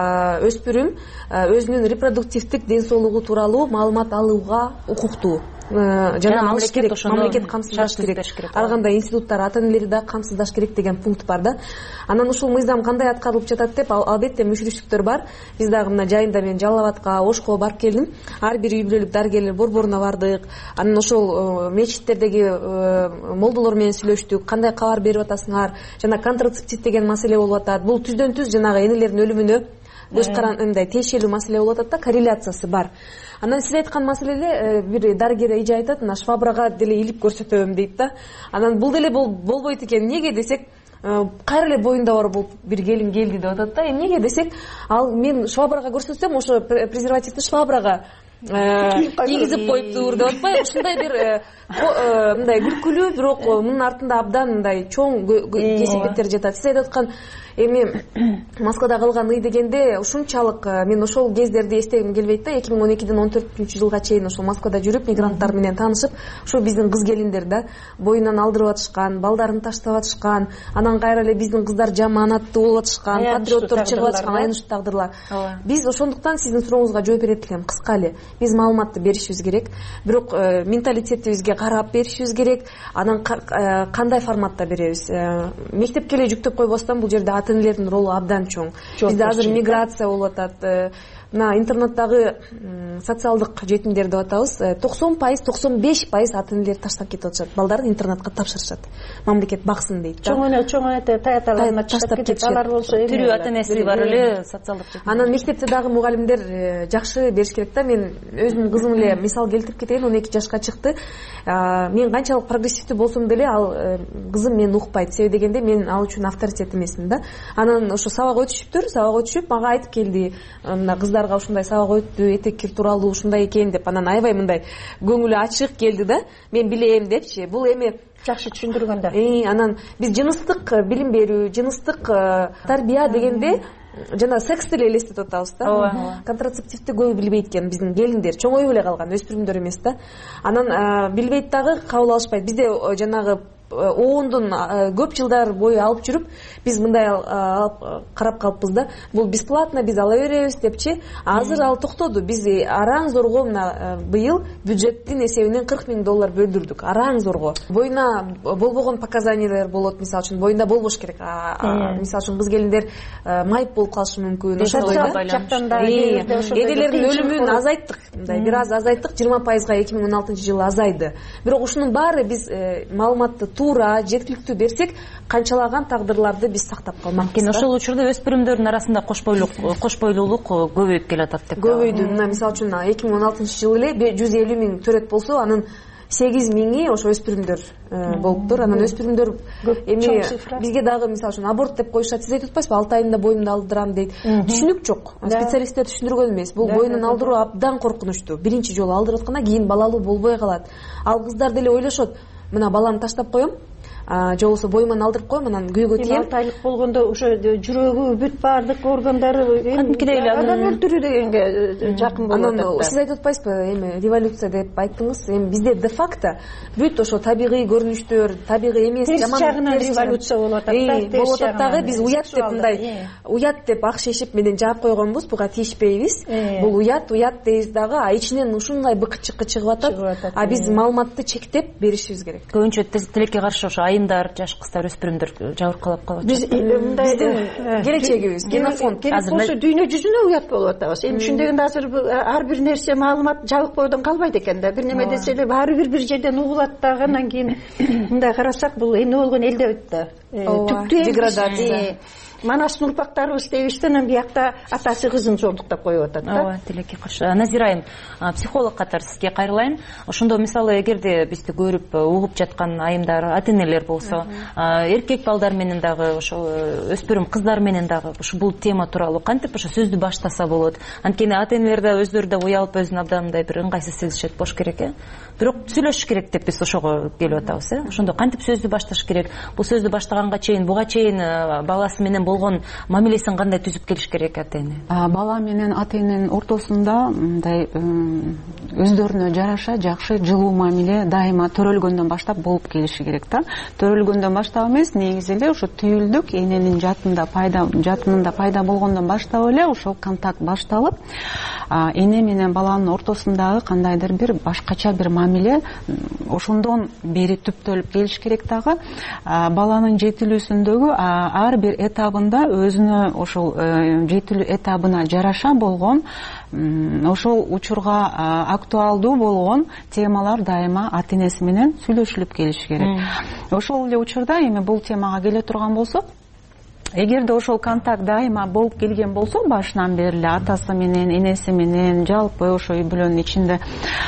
өспүрүм өзүнүн репродуктивдик ден соолугу тууралуу маалымат алууга укуктуу. Жана алыш керек, мамлекет камсыздаш керек. Ар кандай институттар, ата энелери да камсыздаш керек деген пункт бар да. Анан ушул мыйзам кандай аткарылып жатат деп албетте мүшүрүштүктөр бар. Биз дагы мына жайында мен Жалал Абадка, Ошко барып келдим. Ар бир үй бүлөлүк дарыгерлер борборуна бардык. Анан ошол мечиттердеги молдолор менен сүйлөштүк. Кандай кабар берип атасыңар? Жана контрацептив деген маселе болуп атат. Бул түздөн түз жанагы энелердин өлүмүнө көз каранымдай тиешелүү маселе болуп атат да, корреляциясы бар. Анан сиз айткан маселеде бир дарыгер эже айтат, мына швабрага деле илип көрсөтөм дейт да. Анан бул деле болбойт экен. Эмнеге десек, кайра эле боюнда бар болуп бир келин келди деп атат да. Эмнеге десек, ал мен швабрага көрсөтсөм, ошо презервативди швабрага кийгизип коюптур деп атпайбы? Ушундай бир мындай күлкүлүү, бирок мунун артында абдан мындай чоң кесепеттер жатат. Сиз айтып аткан эми Москвада калган ый дегенде ушунчалык мен ошол кездерди эстегим келбейт да. эки миң он экиден он төртүнчү жылга чейин ошол Москвада жүрүп, мигранттар менен таанышып, ошо биздин кыз келиндер да боюнан алдырып атышкан, балдарын таштап атышкан, анан кайра эле биздин кыздар жамаанаттуу болуп атышкан, патриоттор чыгып атышкан, аянычтуу тагдырлар. Биз ошондуктан сиздин сурооңузга жооп берет элем. Кыска эле биз маалыматты беришибиз керек, бирок менталитетибизге карап беришибиз керек. Анан кандай форматта беребиз? Мектепке эле жүктөп койбостон бул жерде ата энелердин ролу абдан чоң. Бизде азыр миграция болуп атат. Мына интернеттагы социалдык жетимдер деп атабыз. токсон пайыз, токсон беш пайыз ата энелер таштап кетип атышат. Балдарын интернетке тапшырышат. Мамлекет баксын дейт да. Чоң эле чоң эле таяталарына таштап кетип алар болсо, тирүү ата энеси бар эле социалдык жетим. Анан мектепте дагы мугалимдер жакшы бериш керек да. Мен өзүмдүн кызым эле мисал келтирип кетейин. он эки жашка чыкты. Мен канчалык прогрессивдүү болсом деле ал кызым мени укпайт. Себеби дегенде мен ал үчүн авторитет эмесмин да. Анан ошо сабак өтүшүптүр, сабак өтүшүп мага айтып келди. Мына кыздарга ушундай сабак өттү, этеккир тууралуу ушундай экен деп. Анан аябай мындай көңүлү ачык келди да. Мен билем депчи. Бул эми жакшы түшүндүргөн да. Анан биз жыныстык билим берүү, жыныстык тарбия дегенде жана сексти эле элестетип атабыз да. Контрацептивди көбү билбейт экен биздин келиндер, чоңоюп эле калган өспүрүмдөр эмес да. Анан билбейт дагы, кабыл алышпайт. Бизде жанагы оондун көп жылдар бою алып жүрүп, биз мындай карап калыппыз да. Бул бесплатно, биз ала беребиз депчи. Азыр ал токтоду. Биз араң зорго мына быйыл бюджеттин эсебинен кырк миң доллар бөлдүрдүк. Араң зорго. Боюна болбогон показаниялер болот, мисалы үчүн боюнда болбош керек. Мисалы үчүн кыз келиндер майып болуп калышы мүмкүн. Эделердин өлүмүн азайттык. Мындай бир аз азайттык, жыйырма пайызга эки миң он алтынчы жылы азайды. Бирок ушунун баары биз маалыматты туура, жеткиликтүү берсек, канчалаган тагдырларды биз сактап калмакпыз. Ошол учурда өспүрүмдөрдүн арасында кош бойлук, кош бойлуулук көбөйүп келатат деп. Көбөйдү. Мына мисалы үчүн эки миң он алтынчы жылы эле жүз элүү миң төрөт болсо, анын сегиз миңи ошо өспүрүмдөр болуптур. Анан өспүрүмдөр эми бизге дагы мисалы үчүн аборт деп коюшат. Сиз айтып атпайсызбы, алты айында боюмду алдырам дейт. Түшүнүк жок. Специалисттер түшүндүргөн эмес. Бул боюнун алдыруу абдан коркунучтуу. Биринчи жолу алдырып атканда кийин балалуу болбой калат. Ал кыздар деле ойлошот, мына баламды таштап коем, же болбосо боюман алдырып коем анан күйгө тием. алты айлык болгондо ошо жүрөгү бүт баардык органдары адам өлтүрүү дегенге жакын болуп атат. Анан сиз айтып атпайсызбы эми революция деп айттыңыз. Эми бизде де факто бүт ошо табигый көрүнүштөр, табигый эмес жаман жагынан революция болуп атат да. Болуп атат дагы биз уят деп мындай уят деп ак шешип менен жаап койгонбуз, буга тийишпейбиз. Бул уят, уят дейбиз дагы, а ичинен ушундай быкычыкка чыгып атат. А биз маалыматты чектеп беришибиз керек. Көбүнчө тилекке каршы ошо айымдар, жаш кыздар, өспүрүмдөр жабыркалап калып атат. Биз мындай келечегибиз, генофонд азыр болсо дүйнө жүзүнө уят болуп атабыз. Эми ушун дегенде азыр ар бир нерсе маалымат жабыкпойдон калбайт экен да. Бир неме десе эле баары бир бир жерден угулат дагы, андан кийин мындай карасак бул эмне болгон эл дебейт да. Түптүү деградация. Манаштын урпактарыбыз дебишти, анан биякта атасы кызын зордуктап коюп атат да. Ооба, тилекке каршы. Назира айым, психолог катары сизге кайрылайын. Ошондо мисалы эгерде бизди көрүп угуп жаткан айымдар, ата-энелер болсо, эркек балдар менен дагы, ошо өспүрүм кыздар менен дагы ушу бул тема тууралуу кантип ошо сөздү баштаса болот? Анткени ата-энелер да өздөрү да уялып, өзүн абдан мындай бир ыңгайсыз сезишет болуш керек э. Бирок сүйлөшүш керек деп биз ошого келип атабыз э. Ошондо кантип сөздү башташ керек? Бул сөздү баштаганга чейин, буга чейин баласы менен болгон мамилесин кандай түзүп келиш керек ата-эне? Бала менен ата-эненин ортосунда мындай өздөрүнө жараша жакшы жылуу мамиле дайыма төрөлгөндөн баштап болуп келиши керек да. Төрөлгөндөн баштап эмес, негизи эле ошо түйүлдүк эненин жатында пайда жатынында пайда болгондон баштап эле ошол контакт башталып, эне менен баланын ортосундагы кандайдыр бир башкача бир мамиле ошондон бери түптөлүп келиш керек дагы. Баланын жетилүүсүндөгү ар бир этабында өзүнө ошол жетилүү этабына жараша болгон ошол учурга актуалдуу болгон темалар дайыма ата-энеси менен сүйлөшүлүп келиш керек. Ошол эле учурда эми бул темага келе турган болсок, эгерде ошол контакт дайыма болуп келген болсо, башынан бери эле атасы менен, энеси менен, жалпы ошо үй бүлөнүн ичинде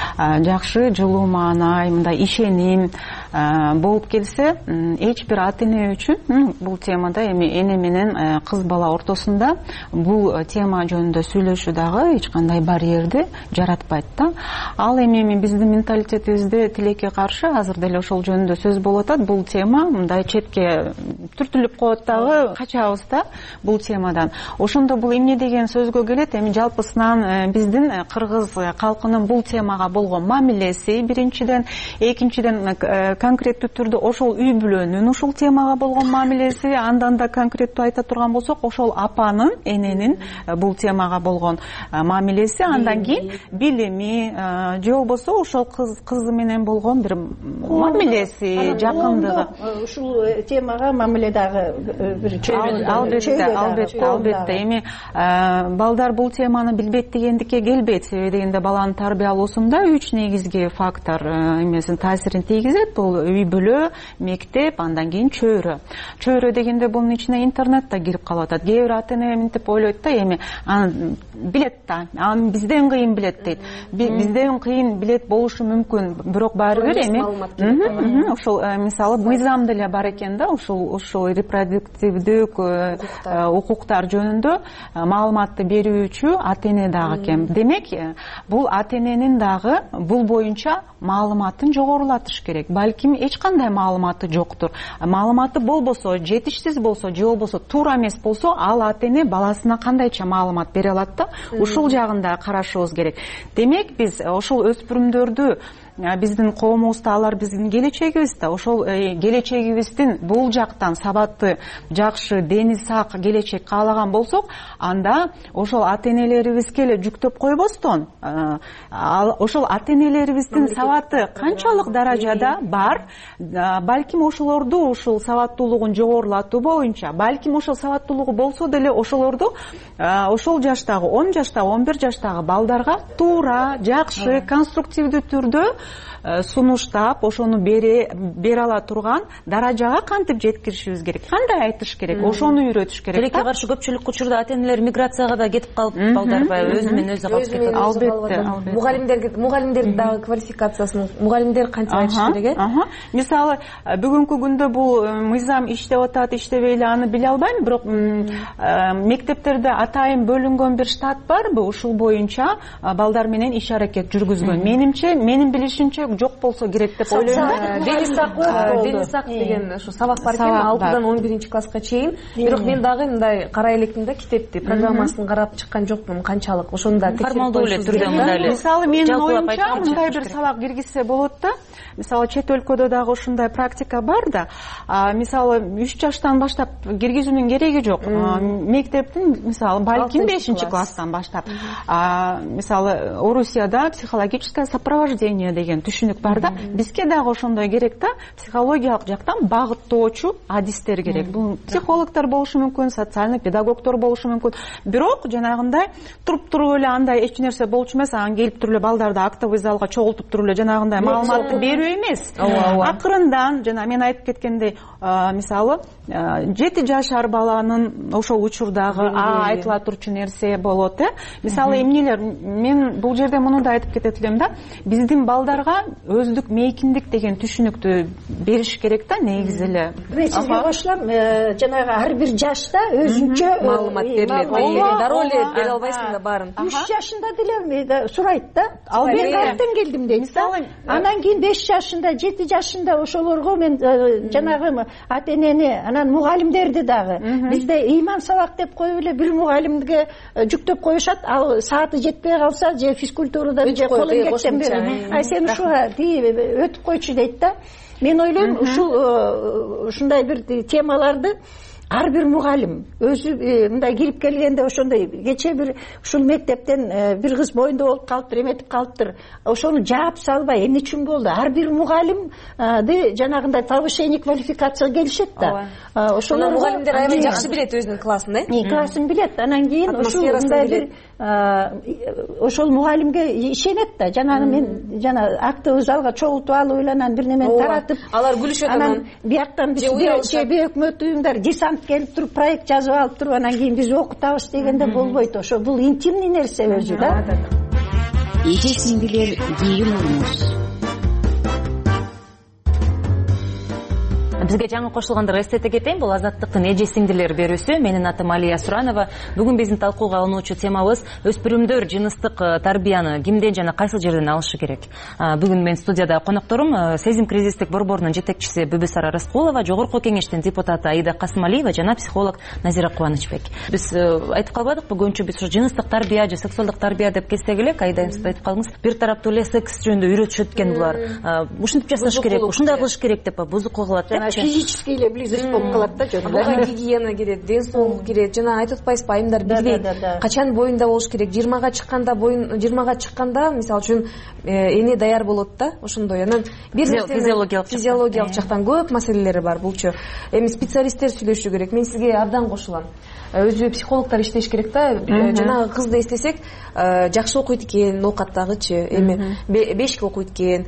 жакшы жылуу маанай, мындай ишеним болуп келсе, эч бир ата-эне үчүн бул темада эми эне менен кыз бала ортосунда бул тема жөнүндө сүйлөшүү дагы эч кандай барьерди жаратпайт да. Ал эми биздин менталитетибизде тилекке каршы азыр деле ошол жөнүндө сөз болуп атат. Бул тема мындай четке түртүлүп коет дагы, качабыз да бул темадан. Ошондо бул эмне деген сөзгө келет? Эми жалпысынан биздин кыргыз калкынын бул темага болгон мамилеси биринчиден, экинчиден конкреттүү түрдө ошол үй бүлөнүн ушул темага болгон мамилеси, андан да конкреттүү айта турган болсок, ошол апанын, эненин бул темага болгон мамилеси, андан кийин билими, же болбосо ошол кыз кызы менен болгон бир мамилеси, жакындыгы. Ушул темага мамиле дагы бир албетте, албетте, албетте. Эми балдар бул теманы билбейт дегендикке келбейт. Себеби дегенде баланын тарбиялоосунда үч негизги фактор эмесин таасирин тийгизет. Бул үй бүлө, мектеп, андан кийин чөйрө. Чөйрө дегенде бунун ичине интернет да кирип калып атат. Кээ бир ата-эне мынтип ойлойт да, эми аны билет да, аны бизден кыйын билет дейт. Бизден кыйын билет болушу мүмкүн, бирок баары бир эми ошол мисалы мыйзам деле бар экен да, ошол ошол репродуктивдүү укуктар жөнүндө маалыматты берүүчү ата-эне дагы экен. Демек, бул ата-эненин дагы бул боюнча маалыматын жогорулатыш керек. Балким эч кандай маалыматы жоктур. Маалыматы болбосо, жетишсиз болсо, же болбосо туура эмес болсо, ал ата-эне баласына кандайча маалымат бере алат да, ушул жагын да карашыбыз керек. Демек, биз ошол өспүрүмдөрдү, биздин коомубузда алар биздин келечегибиз да, ошол келечегибиздин бул жактан сабатты, жакшы, дени сак келечек каалаган болсок, анда ошол ата-энелерибизге эле жүктөп койбостон, ошол ата-энелерибиздин сабаты канчалык даражада бар, балким ошолорду ушул сабаттуулугун жогорулатуу боюнча, балким ошол сабаттуулугу болсо деле ошолорду ошол жаштагы он жаштагы, он бир жаштагы балдарга туура, жакшы, конструктивдүү түрдө сунуштап, ошону бере бере ала турган даражага кантип жеткиришибиз керек, кандай айтыш керек, ошону үйрөтүш керек. Тилекке каршы көпчүлүк учурда ата-энелер миграцияга да кетип калып, балдарбы өзү менен өзү калып кетет. Албетте. Мугалимдерге, мугалимдердин дагы квалификациясын мугалимдер канча айтыш керек э? Мисалы, бүгүнкү күндө бул мыйзам иштеп атат, иштебей эле, аны биле албайм, бирок мектептерде атайын бөлүнгөн бир штат барбы, ушул боюнча балдар менен иш аракет жүргүзгөн. Менимче, менин билишим бешинчи жок болсо керек деп ойлойм. Дени Сак деген ушу сабак бар экен, алтыдан он биринчи класска чейин. Бирок мен дагы мындай карай элекмин да китепти, программасын карап чыккан жокмун канчалык. Ошону да формалдуу эле түрдө мындай эле. Мисалы менин оюмча мындай бир сабак киргизсе болот да. Мисалы чет өлкөдө дагы ушундай практика бар да. Мисалы үч жаштан баштап киргизүүнүн кереги жок. Мектептин мисалы балким бешинчи класстан баштап. Мисалы Орусияда психологическое сопровождение деген түшүнүк бар да. Бизге дагы ошондой керек да. Психологиялык жактан багыттоочу адистер керек. Бул психологдор болушу мүмкүн, социальный педагогдор болушу мүмкүн. Бирок жанагындай туруп туруп эле андай эч нерсе болчу эмес, анан келип туруп эле балдарды актовый залга чогултуп туруп эле жанагындай маалыматты берүү эмес. Акырындан жана мен айтып кеткендей, мисалы жети жашар баланын ошол учурдагы айтыла турчу нерсе болот э. Мисалы эмнелер, мен бул жерде муну да айтып кетет элем да. Биздин балдарга өздүк мейкиндик деген түшүнүктү бериш керек да негизи эле. Мен сизге кошулам, жанагы ар бир жашта өзүнчө маалымат берилет. Дароо эле бере албайсың да баарын. үч жашында деле сурайт да. Ал мен кайрадан келдим дейт. Мисалы анан кийин беш жашында, жети жашында ошолорго мен жанагы ата энени, анан мугалимдерди дагы бизде ыйман сабак деп коюп эле бир мугалимге жүктөп коюшат. Ал сааты жетпей калса же физкультурадан же кол эмгектен бери ай сен ушуга өтүп койчу дейт да. Мен ойлойм ушул ушундай бир темаларды ар бир мугалим өзү мындай кирип келгенде ошондой кече бир ушул мектептен бир кыз боюнда болуп калыптыр, эметип калыптыр. Ошону жаап салбай эмне үчүн болду? Ар бир мугалимди жанагындай повышение квалификацияга келишет да. Ошону мугалимдер аябай жакшы билет өзүнүн классын, э? Классын билет. Анан кийин ушул мындай бир ошол мугалимге ишенет да. Жанагы мен жана актовый залга чогултуп алып эле анан бир немени таратып, алар күлүшөт анан. Бияктан биз же өкмөт уюмдар десант келип туруп проект жазып алып туруп анан кийин биз окутабыз дегенде болбойт. Ошо бул интимный нерсе өзү да. Эже сиңдилер, кийин урмуз. Бизге жаңы кошулгандар эстете кетейин, бул Азаттыктын эже сиңдилер берүүсү. Менин атым Алия Суранова. Бүгүн биздин талкууга алынуучу темабыз өспүрүмдөр жыныстык тарбияны кимден жана кайсыл жерден алышы керек. Бүгүн мен студияда конокторум Сезим кризистик борборунун жетекчиси Бүбүсара Рыскулова, жогорку кеңештин депутаты Аида Касымалиева жана психолог Назира Кубанычбек. Биз айтып калбадыкпы, көбүнчө биз ушу жыныстык тарбия же сексуалдык тарбия деп келсек эле, Аида сиз айтып калдыңыз, бир тараптуу эле секс жөнүндө үйрөтүшөт экен булар. Ушинтип жасаш керек, ушундай кылыш керек деп бузук кылат деп. Физически эле близость болуп калат да жөн. Буга гигиена керек, ден соолук керек. Жана айтып атпайсызбы, айымдар билбейт. Качан боюнда болуш керек? жыйырмага чыкканда боюн жыйырмага чыкканда, мисалы үчүн эне даяр болот да, ошондой. Анан бир физиологиялык физиологиялык жактан көп маселелери бар булчу. Эми специалисттер сүйлөшү керек. Мен сизге абдан кошулам. Өзү психологдор иштеш керек да. Жанагы кызды эстесек, жакшы окуйт экен, оокаттагычы, эми бешке окуйт экен.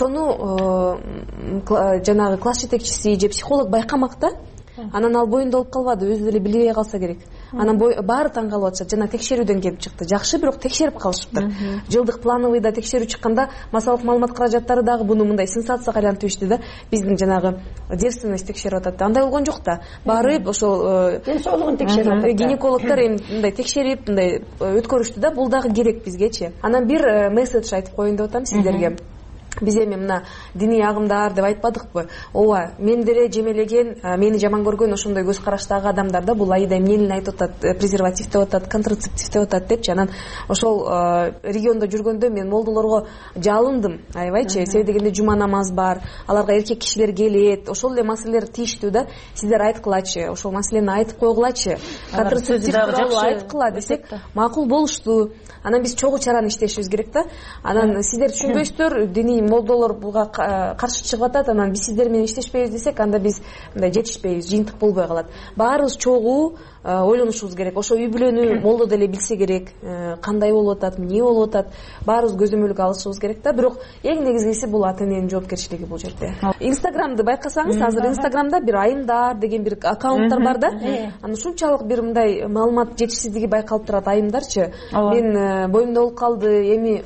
Ошону жанагы класс жетекчиси же психолог байкамак да. Анан ал боюнда болуп калбады, өзү деле билбей калса керек. Анан баары таң калып атышат. Жана текшерүүдөн келип чыкты. Жакшы, бирок текшерип калышыптыр. Жылдык плановыйда текшерүү чыкканда массалык маалымат каражаттары дагы буну мындай сенсацияга айлантып ишти да. Биздин жанагы девственность текшерип атат да. Андай болгон жок да. Баары ошол ден соолугун текшерип атат. Гинекологдор эми мындай текшерип, мындай өткөрүштү да. Бул дагы керек бизгечи. Анан бир месседж айтып коеюн деп атам сиздерге. Биз эми мына диний агымдар деп айтпадыкпы? Ооба, мен деле жемелеген, мени жаман көргөн ошондой көз караштагы адамдарда бул Аида эмнени айтып атат, презерватив деп атат, контрацептив деп атат депчи. Анан ошол региондо жүргөндө мен молдолорго жалындым, аябайчы. Себеби дегенде жума намаз бар, аларга эркек кишилер келет, ошол эле маселелер тийиштүү да. Сиздер айткылачы, ошол маселени айтып койгулачы. Контрацептив тууралуу айткыла десек, макул болушту. Анан биз чогуу чараны иштешибиз керек да. Анан сиздер түшүнбөйсүздөр, диний молдолор буга каршы чыгып атат, анан биз сиздер менен иштешпейбиз десек, анда биз мындай жетишпейбиз, жыйынтык болбой калат. Баарыбыз чогуу ойлонушубуз керек. Ошо үй бүлөнү молдо деле билсе керек, кандай болуп атат, эмне болуп атат, баарыбыз көзөмөлгө алышыбыз керек да. Бирок эң негизгиси бул ата эненин жоопкерчилиги бул жерде. Инстаграмды байкасаңыз, азыр Инстаграмда бир айымдар деген бир аккаунттар бар да. Анан ушунчалык бир мындай маалымат жетишсиздиги байкалып турат айымдарчы. Мен боюмда болуп калды, эми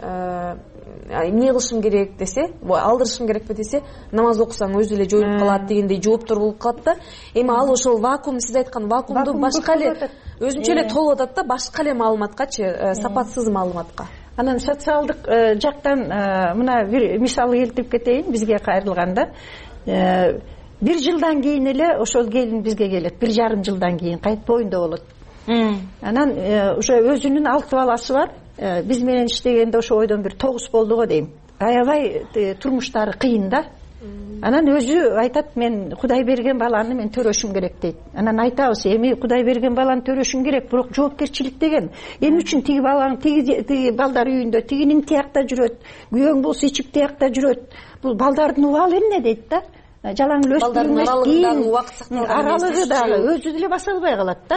эмне кылышым керек десе, алдырышым керекпи десе, намаз окусаң өзү эле жоюлуп калат дегендей жооптор болуп калат да. Эми ал ошол вакуум, сиз айткан вакуумду башка эле өзүнчө эле толуп атат да, башка эле маалыматкачы, сапатсыз маалыматка. анан социалдык жактан мына бир мисал келтирип кетейин бизге кайрылганда. Бир жылдан кийин эле ошол келин бизге келет, бир жарым жылдан кийин кайтпойнда болот. Анан уже өзүнүн алты баласы бар. Биз менен иштегенде ошо ойдон бир тогуз болду го дейм. Аябай турмуштары кыйын да. Анан өзү айтат, мен Кудай берген баланы мен төрөшүм керек дейт. Анан айтабыз, эми Кудай берген баланы төрөшүң керек, бирок жоопкерчилик деген эмне үчүн тиги балаң, тиги балдар үйүндө, тигинин тиякта жүрөт, күйөөң болсо ичип тиякта жүрөт. Бул балдардын убалы эмне дейт да. Жалаң эле өстүрүлмөс кийин аралыгы дагы өзү деле баса албай калат да.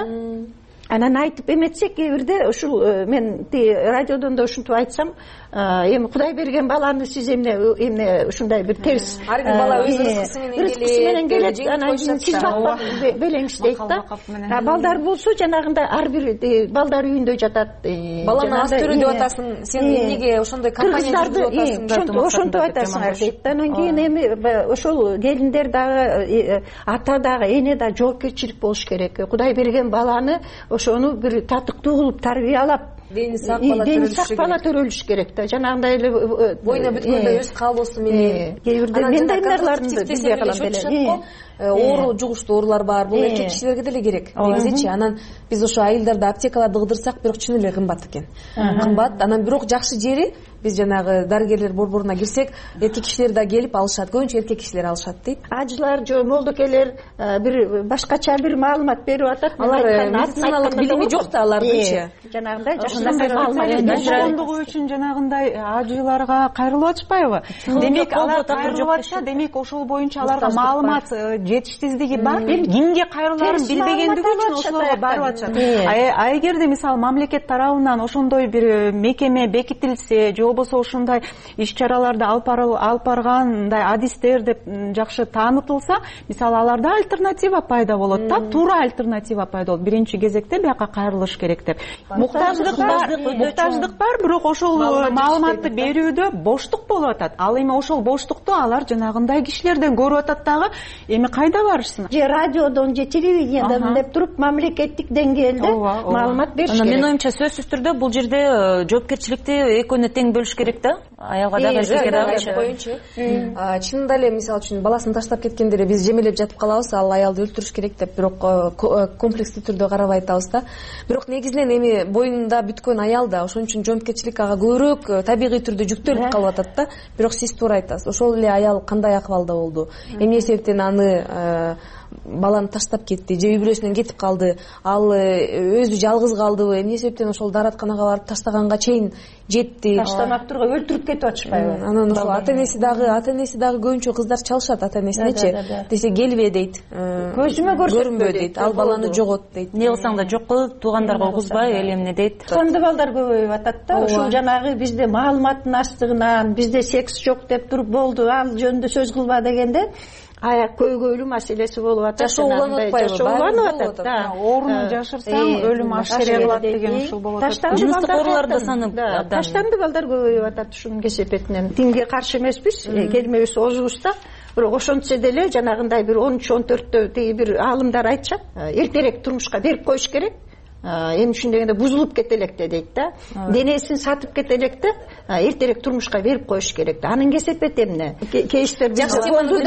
Анан айтып эметсек, кээ бирде ушул мен радиодон да ушинтип айтсам, эми Кудай берген баланы сиз эмне эмне ушундай бир терс. Ар бир бала өз рызкысы менен келет, анан кийин сиз бакпак белеңиз дейт да. А балдар болсо жанагындай ар бир балдар үйүндө жатат. Баланы астыруу деп атасың, сен эмнеге ошондой компания жүргүзүп атасың? Ошентип атасыңар дейт да. Анан кийин эми ошол келиндер дагы, ата дагы, эне да жоопкерчилик болуш керек. Кудай берген баланы ошону бир татыктуу кылып тарбиялап, дени сак бала төрөлүш керек да. Жанагындай эле бойуна бүткөндөй өз каалоосу менен. Кээ бирде мен дайындарларымды билбей калам деле. Оору жугуштуу оорулар бар. Бул эркек кишилерге деле керек. Негизичи анан биз ошо айылдарда аптекаларды кыдырсак, бирок чын эле кымбат экен. Кымбат. Анан бирок жакшы жери биз жанагы дарыгерлер борборуна кирсек, эркек кишилер да келип алышат. Көбүнчө эркек кишилер алышат дейт. Ажылар же молдокелер бир башкача бир маалымат берип атат. Алар медициналык билими жок да алардынчы. Жанагындай жакшынакай маалымат жашоондугу үчүн жанагындай ажыларга кайрылып атышпайбы? Демек алар кайрылып атса, демек ошол боюнча аларга маалымат жетиштиздиги бар. Кимге кайрылаарын билбегендиги үчүн ошолорго барып атышат. А эгерде мисалы мамлекет тарабынан ошондой бир мекеме бекитилсе, же болбосо ушундай иш-чараларды алып баргандай адистер деп жакшы таанытылса, мисалы аларда альтернатива пайда болот да, туура альтернатива пайда болот. Биринчи кезекте бияка кайрылыш керек деп. Муктаждык бар, муктаждык бар, бирок ошол маалыматты берүүдө боштук болуп атат. Ал эми ошол боштукту алар жанагындай кишилерден көрүп атат дагы. Эми кайда барышсын? Же радиодон, же телевидениеден деп туруп мамлекеттик деңгээлде маалымат бериш керек. Менин оюмча сөзсүз түрдө бул жерде жоопкерчиликти экөөнө тең бөлүш керек да. Аялга дагы эркекке дагы боюнча. Чынында эле мисалы үчүн баласын таштап кеткендер биз жемелеп жатып калабыз, ал аялды өлтүрүш керек деп, бирок комплекстүү түрдө карап айтабыз да. Бирок негизинен эми боюнда бүткөн аял да, ошон үчүн жоопкерчилик ага көбүрөөк табигый түрдө жүктөлүп калып атат да. Бирок сиз туура айтасыз. Ошол эле аял кандай акыбалда болду? Эмне себептен аны баланы таштап кетти, же үй бүлөсүнөн кетип калды, ал өзү жалгыз калдыбы, эмне себептен ошол дааратканага барып таштаганга чейин жетти? Таштамак турган өлтүрүп кетип атышпайбы? Анан ошол ата энеси дагы, ата энеси дагы көбүнчө кыздар чалышат ата энесинечи. Десе келбе дейт. Көзүмө көрсөтпө дейт. Ал баланы жогот дейт. Не кылсаң да жок кыл, туугандарга угузбай, эл эмне дейт. Кандай балдар көбөйүп атат да. Ошол жанагы бизде маалыматтын астыгынан, бизде секс жок деп туруп болду, ал жөнүндө сөз кылба дегенде аяк көйгөйлүү маселеси болуп атат. Жашоо уланып атпайбы? Уланып атат да. Ооруну жашырсаң өлүм ашкере кылат деген ушул болуп атат. Жыныстык оорулар да саны абдан. Таштанды балдар көбөйүп атат ушунун кесепетинен. Тимге каршы эмеспиз, келмебиз озубуз да. Бирок ошентсе деле жанагындай бир он үч он төрттө тиги бир аалымдар айтышат, эртерээк турмушка берип коюш керек. Эми үчүн дегенде бузулуп кете электе дейт да. Денесин сатып кете электе эртерээк турмушка берип коюш керек да. Анын кесепети эмне? Кейиштер жакшы теманы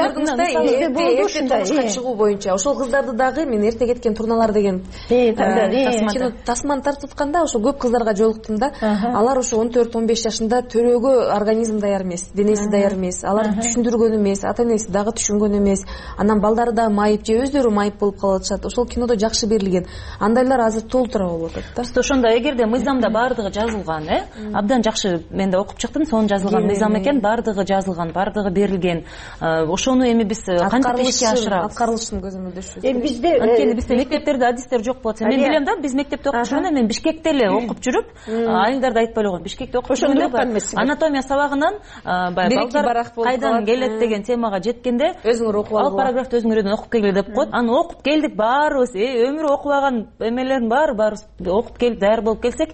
турмушка чыгуу боюнча ошол кыздарды дагы мен эрте кеткен турналар деген кино тасманы тартып атканда ошо көп кыздарга жолуктум да. Алар ошо он төрт он беш жашында төрөөгө организм даяр эмес, денеси даяр эмес, аларды түшүндүргөн эмес, ата энеси дагы түшүнгөн эмес. Анан балдары да майып же өздөрү майып болуп калып атышат. Ошол кинодо жакшы берилген. Андайлар азыр толтура болуп атат да. Ошондо эгерде мыйзамда баардыгы жазылган, э, абдан жакшы, мен да окуп чыктым, сонун жазылган мыйзам экен, баардыгы жазылган, баардыгы берилген. Ошону эми биз кантип ишке ашырабыз? Аткарылышын көзөмөлдөшүбүз. Эми бизде анткени бизде мектептерде адистер жок болот. Мен билем да, биз мектепте окуп жүргөндө, мен Бишкекте эле окуп жүрүп, айылдарды айтпай эле койгом. Бишкекте окуп жүргөндө анатомия сабагынан баягы балдар кайдан келет деген темага жеткенде, өзүңөр окуп ал параграфты өзүңөрдөн окуп келгиле деп коет. Аны окуп келдик баарыбыз, өмүр окубаган эмелердин баары баарыбыз окуп келип даяр болуп келсек,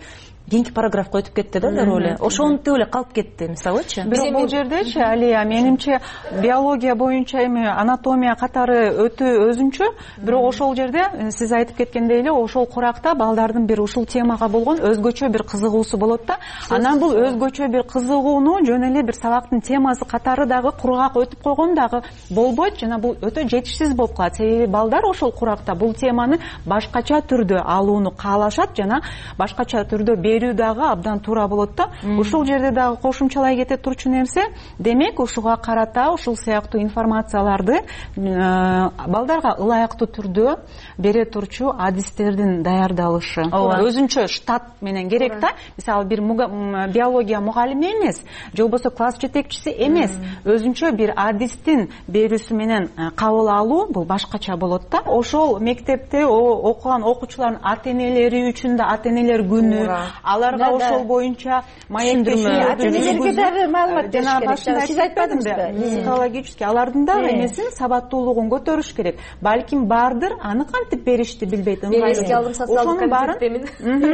кийинки параграфка өтүп кетти да роли ошентип эле калып кетти мисалычы. Бирок бул жердечи Алия менимче биология боюнча эми анатомия катары өтө өзүнчө, бирок ошол жерде сиз айтып кеткендей эле ошол куракта балдардын бир ушул темага болгон өзгөчө бир кызыгуусу болот да. Анан бул өзгөчө бир кызыгууну жөн эле бир сабактын темасы катары дагы кургак өтүп койгон дагы болбойт, жана бул өтө жетишсиз болуп калат. Себеби балдар ошол куракта бул теманы башкача түрдө алууну каалашат жана башкача түрдө берүү дагы абдан туура болот да. Ушул жерде дагы кошумчалай кете турчу нерсе, демек ушуга карата ушул сыяктуу информацияларды балдарга ылайыктуу түрдө бере турчу адистердин даярдалышы. Өзүнчө штат менен керек да. Мисалы бир биология мугалими эмес, же болбосо класс жетекчиси эмес, өзүнчө бир адистин берүүсү менен кабыл алуу бул башкача болот да. Ошол мектепте окуган окуучулардын ата-энелери үчүн да ата-энелер күнү, аларга ошол боюнча маектештирүү, ата-энелерге дагы маалымат бериш керек. Сиз айтпадыңызбы? Психологический алардын дагы эмесин сабаттуулугун көтөрүш керек. Балким бардыр, аны кантип беришти билбейт. Мен эске алдым, социалдык комитеттемин.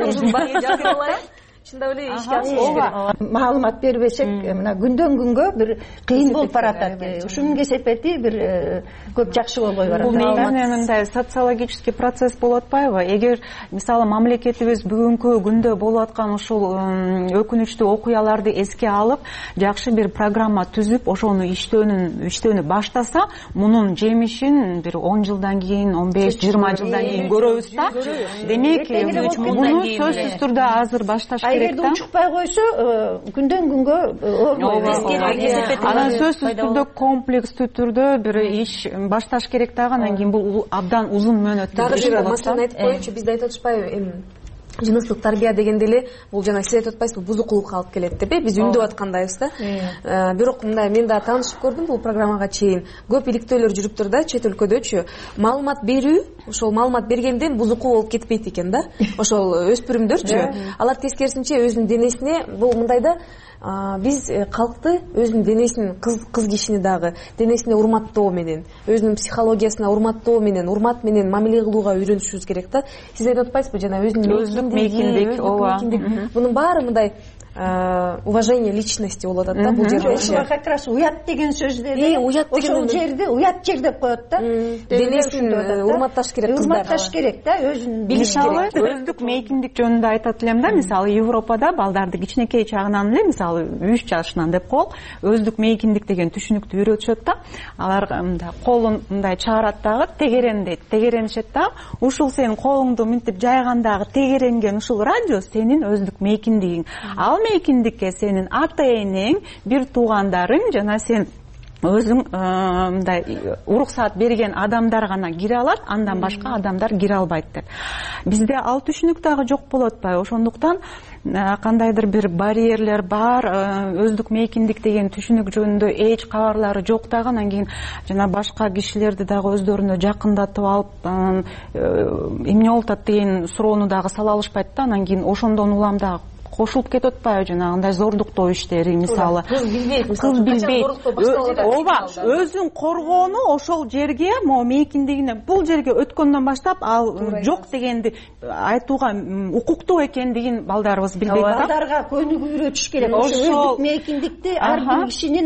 Чындап эле ишке ашыш керек. Маалымат бербесек, мына күндөн күнгө бир кыйын болуп баратат. Ушунун кесепети бир көп жакшы болбой барат. Бул негизинен мындай социологический процесс болуп атпайбы? Эгер мисалы мамлекетибиз бүгүнкү күндө болуп аткан ушул өкүнүчтүү окуяларды эске алып, жакшы бир программа түзүп, ошону иштөөнүн иштөөнү баштаса, мунун жемишин бир он жылдан кийин, он беш жыйырма жылдан кийин көрөбүз да. Демек, муну сөзсүз түрдө азыр башташ керек да. Эгерде учукпай койсо, күндөн күнгө анан сөзсүз түрдө комплекстүү түрдө бир иш башташ керек дагы. Анан кийин бул абдан узун мөөнөттүү иш болот. Маселени айтып коеюнчу, бизде айтып атышпайбы, жыныстык тарбия дегенде эле бул жана сиз айтып атпайсызбы, бузукулукка алып келет деп, биз үндөп аткандайбыз да. Бирок мындай мен да таанышып көрдүм бул программага чейин. Көп иликтөөлөр жүрүптүр да чет өлкөдөчү. Маалымат берүү, ошол маалымат бергенден бузукул болуп кетпейт экен да. Ошол өспүрүмдөрчү, алар тескерисинче өзүнүн денесине бул мындай да, биз калкты өзүнүн денесин, кыз кишини дагы денесине урматтоо менен, өзүнүн психологиясына урматтоо менен, урмат менен мамиле кылууга үйрөнүшүбүз керек да. Сиз айтып атпайсызбы, жана өзүнүн мейкиндик, ооба. Мунун баары мындай уважение личности болуп атат да бул жерде. Ошого как раз уят деген сөздөрдү ошол жерди уят жер деп коет да. Денесин урматташ керек кыздар. Урматташ керек да, өзүн билиш керек. Өздүк мейкиндик жөнүндө айтат элем да. Мисалы Европада балдарды кичинекей чагынан эле, мисалы үч жашынан деп коелу, өздүк мейкиндик деген түшүнүктү үйрөтүшөт да. Алар мындай колун мындай чыгарат дагы, тегерен дейт, тегеренишет да. Ушул сенин колуңду мынтип жайгандагы тегеренген ушул радиус сенин өздүк мейкиндигиң. Ал мейкиндикке сенин ата энең, бир туугандарың жана сен өзүң мындай уруксаат берген адамдар гана кире алат, андан башка адамдар кире албайт деп. Бизде ал түшүнүк дагы жок болуп атпайбы? Ошондуктан кандайдыр бир барьерлер бар, өздүк мейкиндик деген түшүнүк жөнүндө эч кабарлары жок дагы. Анан кийин жана башка кишилерди дагы өздөрүнө жакындатып алып, эмне болуп атат деген суроону дагы сала алышпайт да. Анан кийин ошондон улам дагы кошулуп кетип атпайбы жанагындай зордуктоо иштери, мисалы кыз билбейт, кыз билбейт, ооба, өзүн коргоону ошол жерге, могу мейкиндигине, бул жерге өткөндөн баштап ал жок дегенди айтууга укуктуу экендигин балдарыбыз билбейт да. Балдарга көнүгүү үйрөтүш керек. Ошол мейкиндикти ар бир кишинин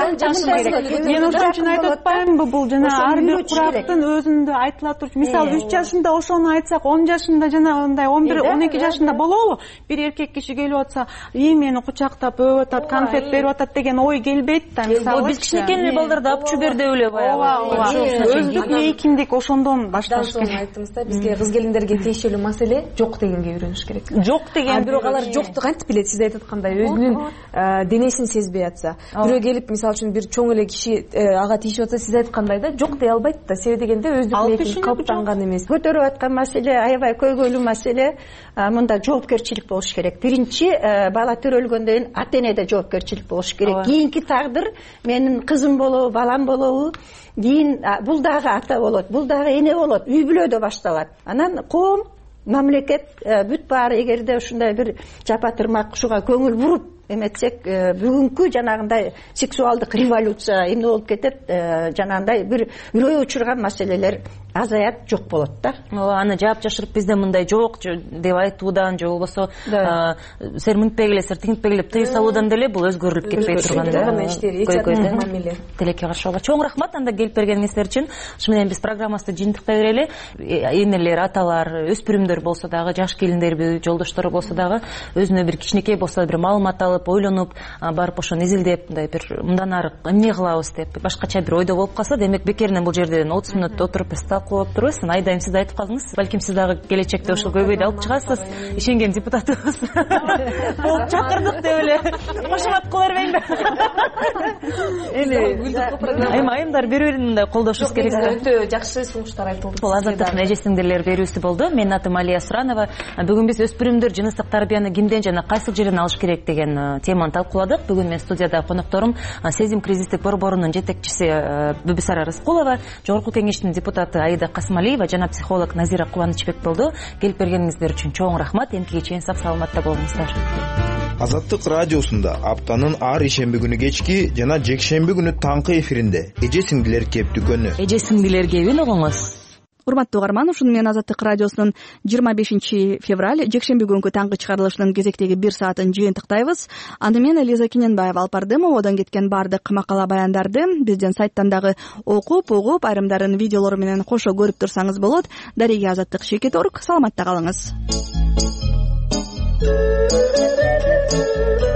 мен ошон үчүн айтып атпаймынбы, бул жана ар бир курактын өзүндө айтыла турчу. Мисалы үч жашында ошону айтсак, он жашында жана мындай он бир он эки жашында болобу? Бир эркек киши келип атса, "И мени кучактап өп атат, конфет берип атат" деген ой келбейт да. Мисалы биз кичинекей балдарда апчу бер деп эле баягы. Ооба, өздүк мейкиндик ошондон башташ керек. Дагы айттыңыз да, бизге кыз келиндерге тиешелүү маселе жок дегенге үйрөнүш керек. Жок деген, бирок алар жокту кантип билет? Сиз айтып аткандай, өзүнүн денесин сезбей атса, бирөө келип, мисалы үчүн бир чоң эле киши ага тиешип атса, сиз айткандай да, жок дей албайт да. Себеби дегенде өздүк мейкиндик калыптанган эмес. Көтөрүп аткан маселе аябай көйгөйлүү маселе. Мында жоопкерчилик болуш керек. Биринчи, бала төрөлгөндөн кийин ата энеде жоопкерчилик болуш керек. Кийинки тагдыр менин кызым болобу, балам болобу, кийин бул дагы ата болот, бул дагы эне болот, үй бүлөдө башталат. Анан коом, мамлекет бүт баары эгерде ушундай бир жапа тырмак ушуга көңүл буруп эметсек бүгүнкү жанагындай сексуалдык революция эмне болуп кетет, жанагындай бир үрөй учурган маселелер азаят, жок болот да. Ооба, аны жаап жашырып бизде мындай жок деп айтуудан же болбосо сен мынтпай келесиң, тигинтпей келип тыюу салуудан деле бул өзгөрүлүп кетпей турган көйгөйдөн тилекке каршы болот. Чоң рахмат анда келип бергениңиздер үчүн. Ушу менен биз программабызды жыйынтыктай берели. Энелер, аталар, өспүрүмдөр болсо дагы, жаш келиндерби, жолдоштору болсо дагы өзүнө бир кичинекей болсо бир маалымат алып, ойлонуп, барып ошону изилдеп, мындай бир мындан ары эмне кылабыз деп башкача бир ойдо болуп калса, демек бекеринен бул жерден отуз мүнөт отуруп талкуулап турбайбыз. Айдайым сиз айтып калдыңыз. Балким сиз дагы келечекте ошол көйгөйдү алып чыгасыз. Ишенген депутатыбыз болуп чакырдык деп эле кошумат кыла бербейинби? Эми айымдар бири-бирин мындай колдошубуз керек. Өтө жакшы сунуштар айтылды. Бул азаттыктын эже сиңдирлер берүүсү болду. Менин атым Алия Суранова. Бүгүн биз өспүрүмдөр жыныстык тарбияны кимден жана кайсыл жерден алыш керек деген теманы талкууладык. Бүгүн мен студияда конокторум Сезим кризистик борборунун жетекчиси Бүбүсара Рыскулова, Жогорку кеңештин депутаты Аида Касымалиева жана психолог Назира Кубанычбек болду. Келип бергениңиздер үчүн чоң рахмат. Энтиге чейин сак саламатта болуңуздар. Азаттык радиосунда аптанын ар ишемби күнү кечки жана жекшемби күнү таңкы эфиринде эже сиңдилер кеп дүкөнү. Эже сиңдилер кебин угуңуз. Урматтуу угарман, ушуну менен Азаттык радиосунун жыйырма бешинчи февраль жекшемби күнгү таңкы чыгарылышынын кезектеги бир саатын жыйынтыктайбыз. Аны мен Элиза Кененбаева алып бардым. Одон кеткен баардык макала баяндарды биздин сайттан дагы окуп, угуп, айрымдарын видеолору менен кошо көрүп турсаңыз болот. Дареге Азаттык Шекет Орг, саламатта калыңыз.